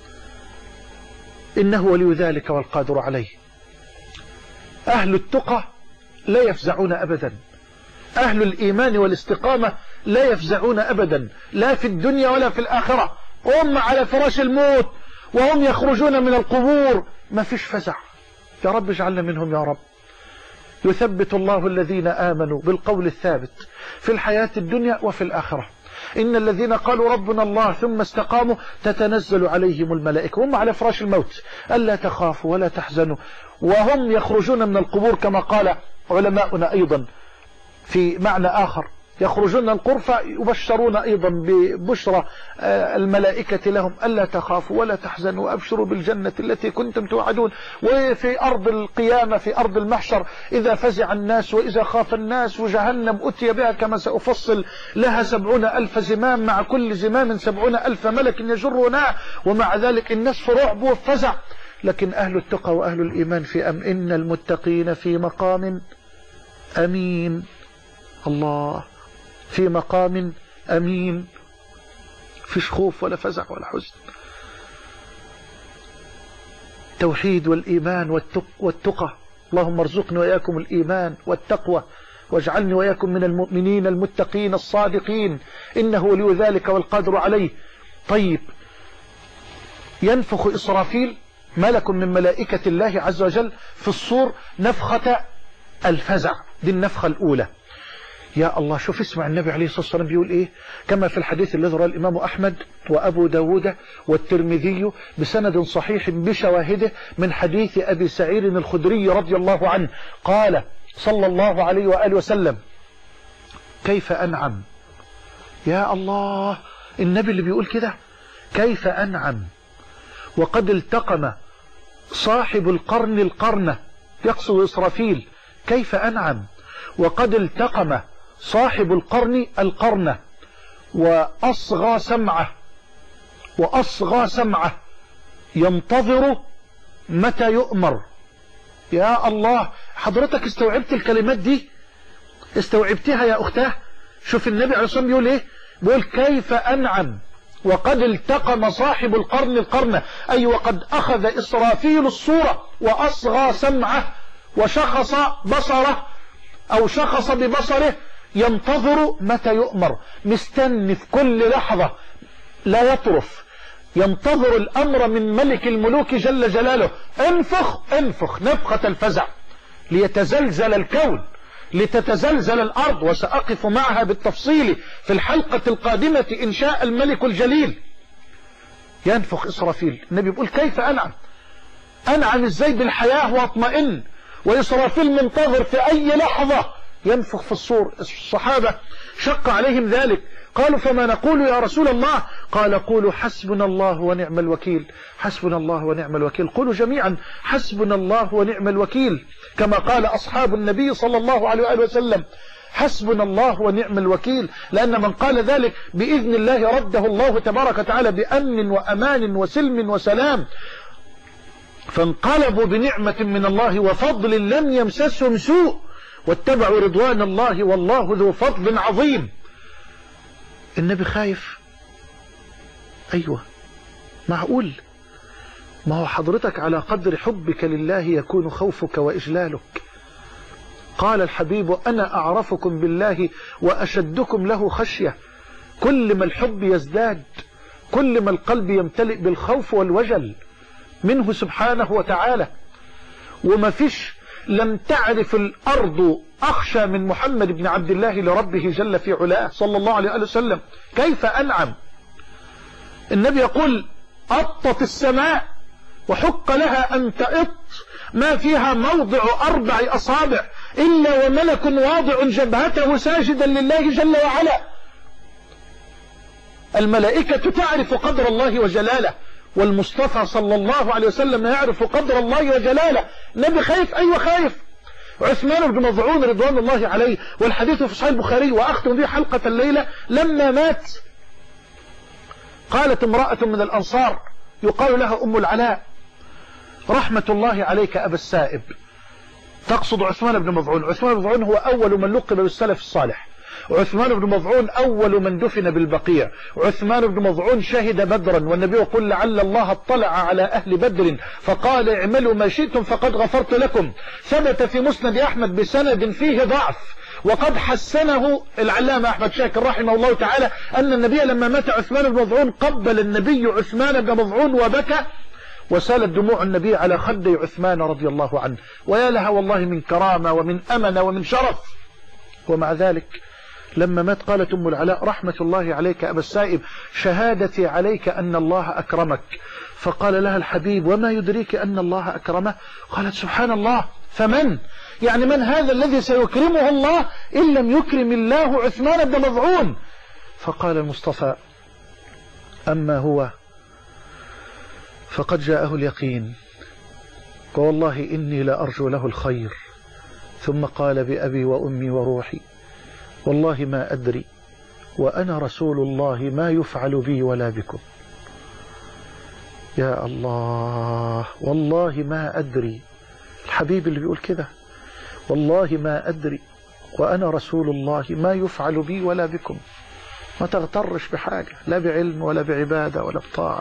إنه ولي ذلك والقادر عليه. أهل التقى لا يفزعون أبدا، أهل الإيمان والاستقامة لا يفزعون أبدا، لا في الدنيا ولا في الآخرة. هم على فراش الموت وهم يخرجون من القبور ما فيش فزع. يا رب اجعلنا منهم يا رب. يثبت الله الذين آمنوا بالقول الثابت في الحياة الدنيا وفي الآخرة. إن الذين قالوا ربنا الله ثم استقاموا تتنزل عليهم الملائكة وهم على فراش الموت ألا تخافوا ولا تحزنوا وهم يخرجون من القبور، كما قال علماؤنا أيضا في معنى آخر يخرجون القرفة يبشرون أيضا ببشرى الملائكة لهم ألا تخافوا ولا تحزنوا وأبشروا بالجنة التي كنتم توعدون. وفي أرض القيامة في أرض المحشر إذا فزع الناس وإذا خاف الناس وجهنم أتي بها كما سأفصل لها سبعون ألف زمام، مع كل زمام سبعون ألف ملك يجرونها، ومع ذلك الناس في رعب وفزع. لكن أهل التقى وأهل الإيمان في أم إن المتقين في مقام أمين. الله، في مقام أمين، فيش خوف ولا فزع ولا حزن. توحيد والإيمان والتقى. اللهم ارزقني وإياكم الإيمان والتقوى واجعلني وإياكم من المؤمنين المتقين الصادقين، إنه ولي ذلك والقادر عليه. طيب، ينفخ إسرافيل ملك من ملائكة الله عز وجل في الصور نفخة الفزع، دي النفخة الأولى. يا الله، شوف اسمع النبي عليه الصلاة والسلام بيقول ايه، كما في الحديث الذي رواه الإمام أحمد وأبو داود والترمذي بسند صحيح بشواهده من حديث أبي سعيد الخدري رضي الله عنه قال صلى الله عليه وآله وسلم كيف أنعم. يا الله، النبي اللي بيقول كده كيف أنعم وقد التقم صاحب القرن القرنة، يقصد إسرافيل. كيف أنعم وقد التقم صاحب القرن القرنة وأصغى سمعه وأصغى سمعه ينتظر متى يؤمر. يا الله، حضرتك استوعبت الكلمات دي؟ استوعبتها يا أختاه؟ شوف النبي عليه الصلاة والسلام بيقول ايه، بيقول كيف أنعم وقد التقم صاحب القرن القرنة، أي وقد أخذ إسرافيل الصورة وأصغى سمعه وشخص بصره أو شخص ببصره ينتظر متى يؤمر، مستني في كل لحظة لا يطرف، ينتظر الأمر من ملك الملوك جل جلاله. انفخ انفخ نفخة الفزع ليتزلزل الكون، لتتزلزل الأرض، وسأقف معها بالتفصيل في الحلقة القادمة إن شاء الملك الجليل. ينفخ إسرافيل، النبي يقول كيف أنعم. أنعم إزاي؟ بالحياة واطمئن، وإسرافيل منتظر في أي لحظة ينفخ في الصور. الصحابة شق عليهم ذلك، قالوا فما نقول يا رسول الله؟ قال قولوا حسبنا الله ونعم الوكيل. حسبنا الله ونعم الوكيل، قولوا جميعا حسبنا الله ونعم الوكيل، كما قال أصحاب النبي صلى الله عليه وآله وسلم حسبنا الله ونعم الوكيل، لأن من قال ذلك بإذن الله رده الله تبارك وتعالى بأمن وأمان وسلم وسلام، فانقلبوا بنعمة من الله وفضل لم يمسسهم سوء واتبعوا رضوان الله والله ذو فضل عظيم. النبي خايف؟ أيوة، معقول ما هو حضرتك على قدر حبك لله يكون خوفك وإجلالك. قال الحبيب أنا أعرفكم بالله وأشدكم له خشية. كل ما الحب يزداد كل ما القلب يمتلئ بالخوف والوجل منه سبحانه وتعالى. وما فيش لم تعرف الأرض أخشى من محمد بن عبد الله لربه جل في علاه صلى الله عليه وسلم. كيف أنعم. النبي يقول أطت السماء وحق لها أن تأط ما فيها موضع أربع أصابع إلا وملك واضع جبهته ساجدا لله جل وعلا. الملائكة تعرف قدر الله وجلاله، والمصطفى صلى الله عليه وسلم يعرف قدر الله وجلاله. النبي خايف، أيوة خايف. عثمان بن مظعون رضوان الله عليه، والحديث في صحيح البخاري وأختم به حلقة الليلة، لما مات قالت امرأة من الأنصار يقال لها أم العلاء رحمة الله عليك أبا السائب، تقصد عثمان بن مظعون. عثمان بن مظعون هو أول من لقب بالسلف الصالح. عثمان بن مظعون أول من دفن بالبقيع. عثمان بن مظعون شهد بدرا، والنبي يقول لعل الله اطلع على أهل بدر فقال اعملوا ما شئتم فقد غفرت لكم. ثبت في مسند أحمد بسند فيه ضعف، وقد حسنه العلامة أحمد شاكر رحمه الله تعالى، أن النبي لما مات عثمان بن مظعون قبل النبي عثمان بن مظعون وبكى، وسالت دموع النبي على خدي عثمان رضي الله عنه. ويا لها والله من كرامة ومن أمنة ومن شرف. ومع ذلك لما مات قالت أم العلاء رحمة الله عليك أبا السائب شهادتي عليك أن الله أكرمك. فقال لها الحبيب وما يدريك أن الله أكرمه؟ قالت سبحان الله، فمن؟ يعني من هذا الذي سيكرمه الله إن لم يكرم الله عثمان بن مظعون؟ فقال المصطفى أما هو فقد جاءه اليقين، والله إني لأرجو له الخير. ثم قال بأبي وأمي وروحي والله ما أدري وأنا رسول الله ما يفعل بي ولا بكم. يا الله، والله ما أدري. الحبيب اللي بيقول كده، والله ما أدري وأنا رسول الله ما يفعل بي ولا بكم. ما تغترش بحاجة، لا بعلم ولا بعبادة ولا بطاعة.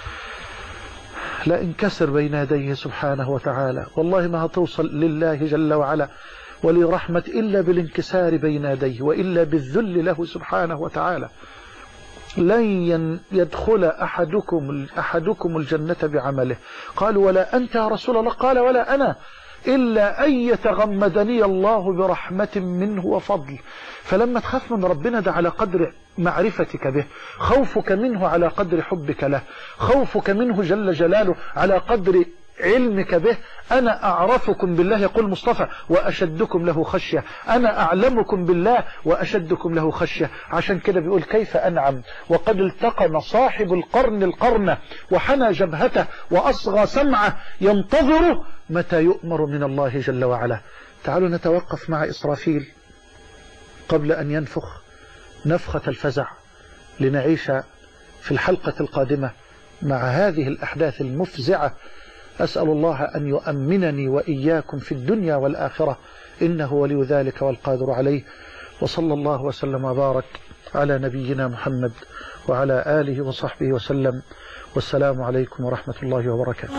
لا انكسر بين يديه سبحانه وتعالى. والله ما هتوصل لله جل وعلا ولرحمة إلا بالانكسار بين يديه، وإلا بالذل له سبحانه وتعالى. لن يدخل أحدكم أحدكم الجنة بعمله. قالوا ولا أنت يا رسول الله؟ قال ولا أنا، إلا أن يتغمدني الله برحمة منه وفضل. فلما تخاف من ربنا ده على قدر معرفتك به، خوفك منه على قدر حبك له، خوفك منه جل جلاله على قدر علمك به. أنا أعرفكم بالله يقول مصطفى وأشدكم له خشية. أنا أعلمكم بالله وأشدكم له خشية. عشان كده بيقول كيف أنعم وقد التقن صاحب القرن القرن وحنى جبهته وأصغى سمعه ينتظر متى يؤمر من الله جل وعلا. تعالوا نتوقف مع إسرافيل قبل أن ينفخ نفخة الفزع، لنعيش في الحلقة القادمة مع هذه الأحداث المفزعة. أسأل الله أن يؤمنني وإياكم في الدنيا والآخرة، إنه ولي ذلك والقادر عليه. وصلى الله وسلم وبارك على نبينا محمد وعلى آله وصحبه وسلم، والسلام عليكم ورحمة الله وبركاته.